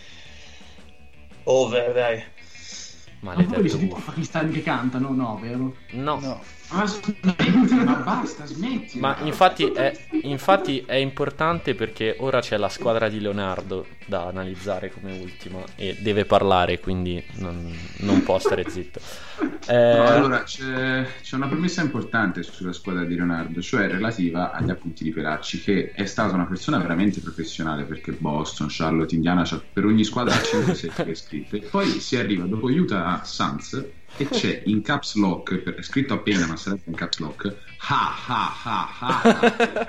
Over, dai. Ma poi li Maledetto sentite buffo. pakistani che cantano? No, vero? No. No. Ma smetti, ma basta, smetti. Ma infatti è, infatti è importante perché ora c'è la squadra di Leonardo da analizzare come ultima e deve parlare, quindi non, non può stare zitto. Eh, No, allora c'è, c'è una premessa importante sulla squadra di Leonardo, cioè relativa agli appunti di Pelacci, che è stata una persona veramente professionale, perché Boston, Charlotte, Indiana, c'ha per ogni squadra cinque sei scritte. Poi si arriva dopo Utah a Suns e c'è in caps lock, per- è scritto appena ma sarebbe in caps lock, ha ha ha ha.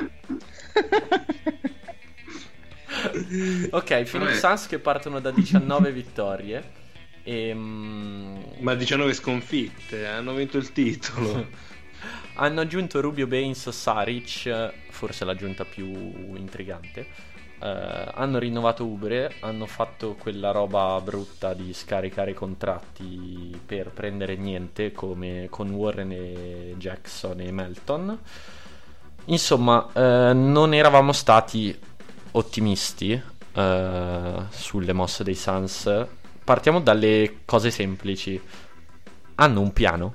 ok, Phoenix Vabbè. Suns che partono da diciannove vittorie e mm, Ma diciannove sconfitte, hanno vinto il titolo. hanno aggiunto Rubio, Baines, Saric, forse l'aggiunta più intrigante. Eh, hanno rinnovato Oubre, hanno fatto quella roba brutta di scaricare i contratti per prendere niente, come con Warren e Jackson e Melton. Insomma, eh, non eravamo stati ottimisti eh, sulle mosse dei Suns. Partiamo dalle cose semplici. Hanno un piano?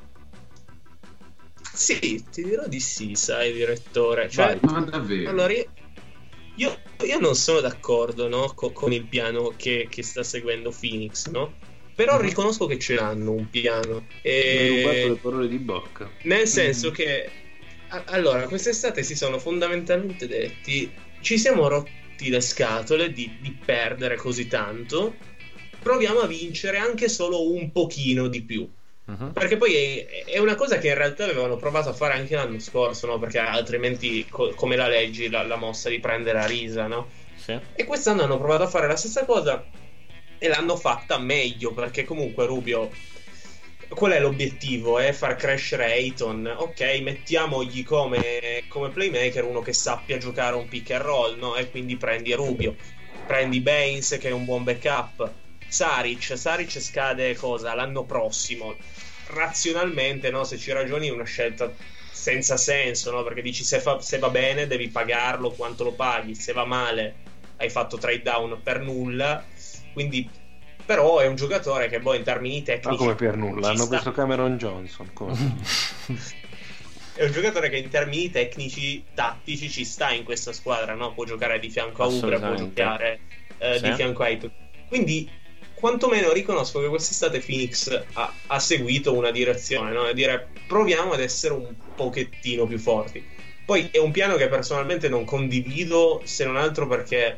Sì, ti dirò di sì, sai, direttore. Cioè, Ma davvero? allora, io, io, io non sono d'accordo, no, co- con il piano che, che sta seguendo Phoenix, no? Però Mhm. riconosco che ce l'hanno un piano. Mi hai rubato le E... parole di bocca. Nel senso che a- allora quest'estate si sono fondamentalmente detti: ci siamo rotti le scatole di, di perdere così tanto, proviamo a vincere anche solo un pochino di più. Mhm. Perché poi è, è una cosa che in realtà avevano provato a fare anche l'anno scorso, no? Perché altrimenti co- come la leggi la, la mossa di prendere a risa, no? Sì. E quest'anno hanno provato a fare la stessa cosa e l'hanno fatta meglio, perché comunque Rubio, qual è l'obiettivo? È far crescere Ayton. Ok, mettiamogli come, come playmaker uno che sappia giocare un pick and roll, no? E quindi prendi Rubio, prendi Baines che è un buon backup, Saric, Saric scade cosa? L'anno prossimo. Razionalmente, no? Se ci ragioni è una scelta senza senso, no? Perché dici se, fa, se va bene devi pagarlo quanto lo paghi, se va male hai fatto trade down per nulla. Quindi però è un giocatore che boh, in termini Ma tecnici come per nulla, ci hanno sta. preso Cameron Johnson. Come? È un giocatore che in termini tecnici, tattici ci sta in questa squadra, no? Può giocare di fianco a Oubre, può Assolutamente. giocare eh, Sì. di fianco a Ayton. Quindi quantomeno riconosco che quest'estate Phoenix ha, ha seguito una direzione, no? E dire proviamo ad essere un pochettino più forti. Poi è un piano che personalmente non condivido, se non altro perché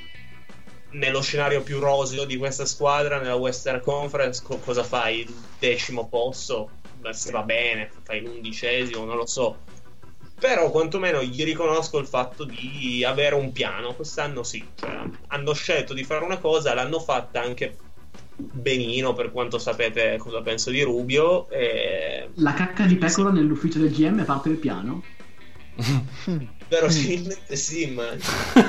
nello scenario più roseo di questa squadra, nella Western Conference, co- cosa fai? Il decimo posto? Beh, se va bene, fai l'undicesimo, non lo so. Però quantomeno gli riconosco il fatto di avere un piano. Quest'anno sì, cioè, hanno scelto di fare una cosa, l'hanno fatta anche benino, per quanto sapete cosa penso di Rubio. E... La cacca di pecora nell'ufficio del G M è parte del piano? verosimilmente sì, immagino.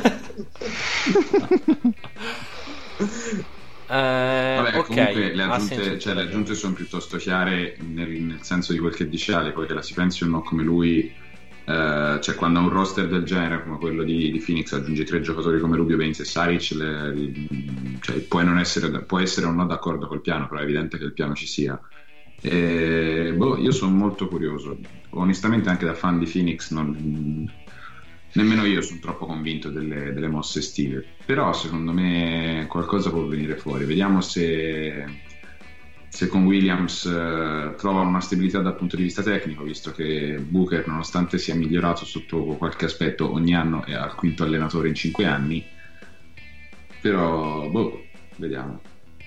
Eh, Vabbè, ok, comunque le ha aggiunte, senso. cioè, le aggiunte sono piuttosto chiare nel, nel senso di quel che dice Ale, poi che la si pensi o no come lui, eh, cioè quando a un roster del genere come quello di, di Phoenix aggiungi tre giocatori come Rubio, Baines e Saric, le, le- cioè, puoi non essere, può essere o no d'accordo col piano, però è evidente che il piano ci sia. E, boh, io sono molto curioso, onestamente anche da fan di Phoenix non... Nemmeno io sono troppo convinto delle, delle mosse estive, però secondo me qualcosa può venire fuori. Vediamo se, se con Williams eh, trova una stabilità dal punto di vista tecnico, visto che Booker, nonostante sia migliorato sotto qualche aspetto ogni anno, è al quinto allenatore in cinque anni. Però, boh, vediamo.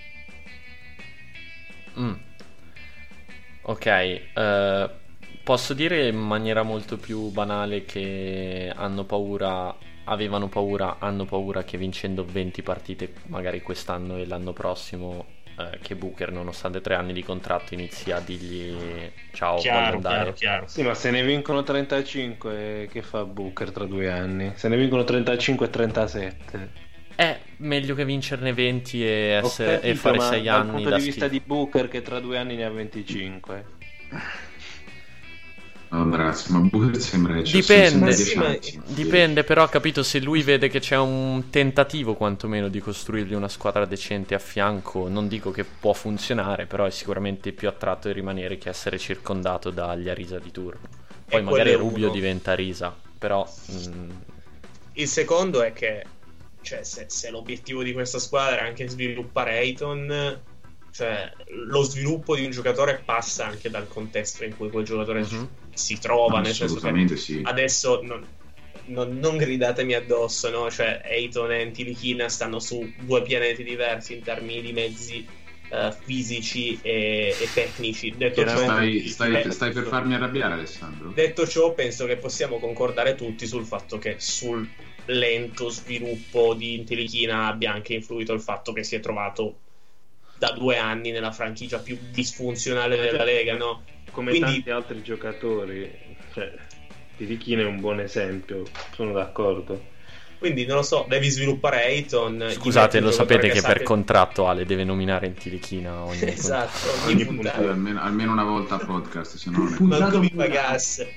Mm. Ok, eh, posso dire in maniera molto più banale che hanno paura, avevano paura, hanno paura che vincendo venti partite magari quest'anno e l'anno prossimo eh, che Booker, nonostante tre anni di contratto, inizi a dirgli ciao, voglio Chiaro, andare. chiaro, chiaro. Sì, ma se ne vincono trentacinque, che fa Booker tra due anni? Se ne vincono trentacinque e trentasette. È meglio che vincerne venti e, Ho essere, e capito, fare ma sei dal anni punto da di vista schifo. di Booker che tra due anni ne ha venticinque. No, ragazzi, ma Booker sembra che dipende, sì, ma... dipende però, capito, se lui vede che c'è un tentativo quantomeno di costruirgli una squadra decente a fianco, non dico che può funzionare, però è sicuramente più attratto di rimanere che essere circondato dagli Arisa di turno. Poi e magari Rubio diventa Arisa, però mh... il secondo è che, cioè, se, se l'obiettivo di questa squadra è anche sviluppare Ayton, cioè lo sviluppo di un giocatore passa anche dal contesto in cui quel giocatore mm-hmm. si trova, nel senso che sì. adesso non, non, non gridatemi addosso, no? Cioè Ayton e Ntilichina stanno su due pianeti diversi in termini di mezzi uh, fisici e, e tecnici. Detto ciò, stai, stai, stai per farmi arrabbiare, Alessandro. Detto ciò, penso che possiamo concordare tutti sul fatto che sul lento sviluppo di Ntilichina abbia anche influito il fatto che si è trovato da due anni nella franchigia più disfunzionale della Lega, no? Come Quindi... tanti altri giocatori, cioè Ntilichina è un buon esempio, sono d'accordo. Quindi non lo so, devi sviluppare Ayton. Scusate, lo sapete che, che per che... contratto Ale deve nominare Ntilichina ogni esatto, ogni, ogni puntata, almeno, almeno una volta a podcast, se no non è manco mi pagasse.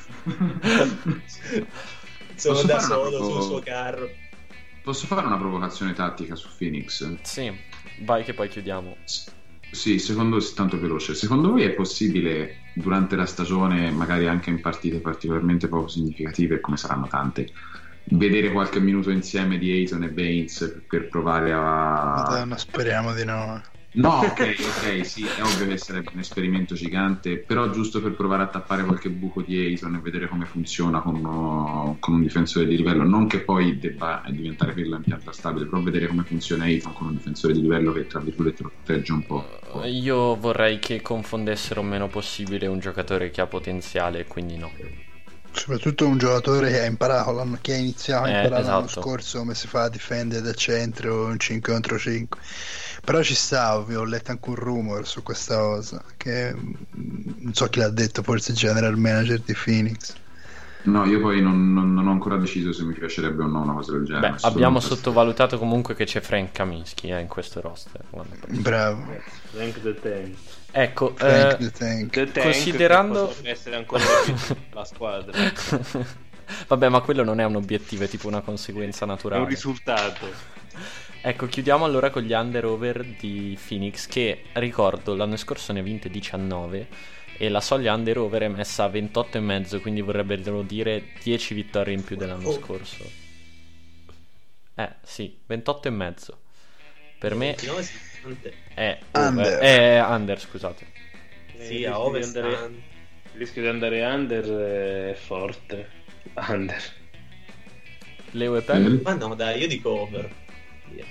Sono da solo provo... sul suo carro. Posso fare una provocazione tattica su Phoenix? Sì. Vai che poi chiudiamo. Sì, secondo tanto veloce. Secondo voi è possibile durante la stagione, magari anche in partite particolarmente poco significative, come saranno tante, vedere qualche minuto insieme di Ayton e Baines per provare a... Madonna, speriamo di no. No, ok, ok, sì, è ovvio che sarebbe un esperimento gigante, però giusto per provare a tappare qualche buco di Ayton e vedere come funziona con, uno, con un difensore di livello, non che poi debba diventare quella in pianta stabile, però vedere come funziona Ayton con un difensore di livello che tra virgolette lo protegge un po'. Io vorrei che confondessero il meno possibile un giocatore che ha potenziale, quindi no. Soprattutto un giocatore che ha imparato l'anno, che ha iniziato a eh, imparare esatto. l'anno scorso come si fa a difendere da centro un cinque contro cinque. Però ci sta, ovvio, ho letto anche un rumor su questa cosa che non so chi l'ha detto, forse il general manager di Phoenix. No, io poi non, non, non ho ancora deciso se mi piacerebbe o no una cosa del genere. Beh, abbiamo sottovalutato comunque che c'è Frank Kaminsky eh, in questo roster. Bravo. Frank the Tank. Ecco, Frank eh, the Tank. The Tank, considerando potrebbe essere ancora la squadra. Vabbè, ma quello non è un obiettivo, è tipo una conseguenza naturale. È un risultato. Ecco, chiudiamo allora con gli under-over di Phoenix, che ricordo l'anno scorso ne ha vinte diciannove e la soglia under-over è messa a ventotto e mezzo, quindi vorrebbero dire dieci vittorie in più dell'anno oh. scorso. Eh, sì, ventotto e mezzo. Per me è under, è under, scusate. Sì, a ovest andare... il rischio di andare under è forte. Under. Leo e Pelle? Ma no, dai, io dico over. Yeah.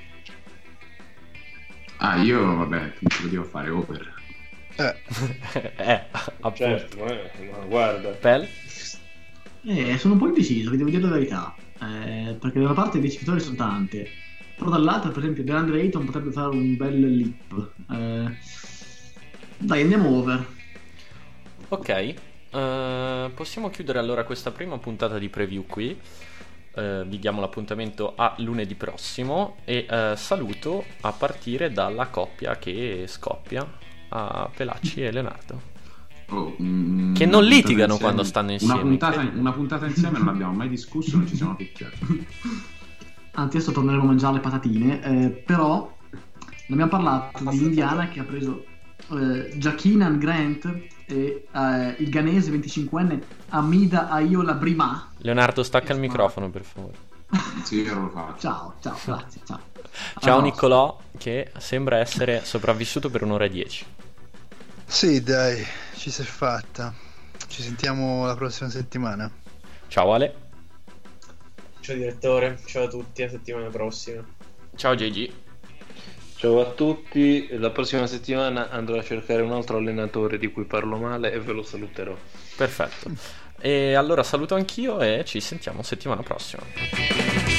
Ah, io vabbè, lo devo fare over. Eh, eh appunto. Certo, ma, ma guarda. Pel? Eh, sono un po' indeciso, vi devo dire la verità. Eh, perché da una parte le vittorie sono tante, però dall'altra, per esempio, DeAndre Ayton potrebbe fare un bel leap. Eh, dai, andiamo over. Ok, uh, possiamo chiudere allora questa prima puntata di preview qui. Uh, vi diamo l'appuntamento a lunedì prossimo e uh, saluto a partire dalla coppia che scoppia, a Pelacci e Leonardo, oh, mm, che non litigano quando stanno insieme. Una puntata, una puntata insieme non abbiamo mai discusso, non ci siamo picchiati. Anzi, adesso torneremo a mangiare le patatine, eh, però ne abbiamo parlato di Indiana che ha preso eh, Jaquinan Grant e eh, il ghanese venticinquenne Amida Ayola Brima. Leonardo, stacca il microfono per favore. Sì, io lo faccio. Ciao, ciao, grazie, ciao. Ciao allora, Niccolò, che sembra essere sopravvissuto per un'ora e dieci. Sì, dai, ci si è fatta. Ci sentiamo la prossima settimana. Ciao Ale. Ciao direttore, ciao a tutti, a settimana prossima. Ciao J G. Ciao a tutti, la prossima settimana andrò a cercare un altro allenatore di cui parlo male e ve lo saluterò. Perfetto. E allora saluto anch'io e ci sentiamo settimana prossima.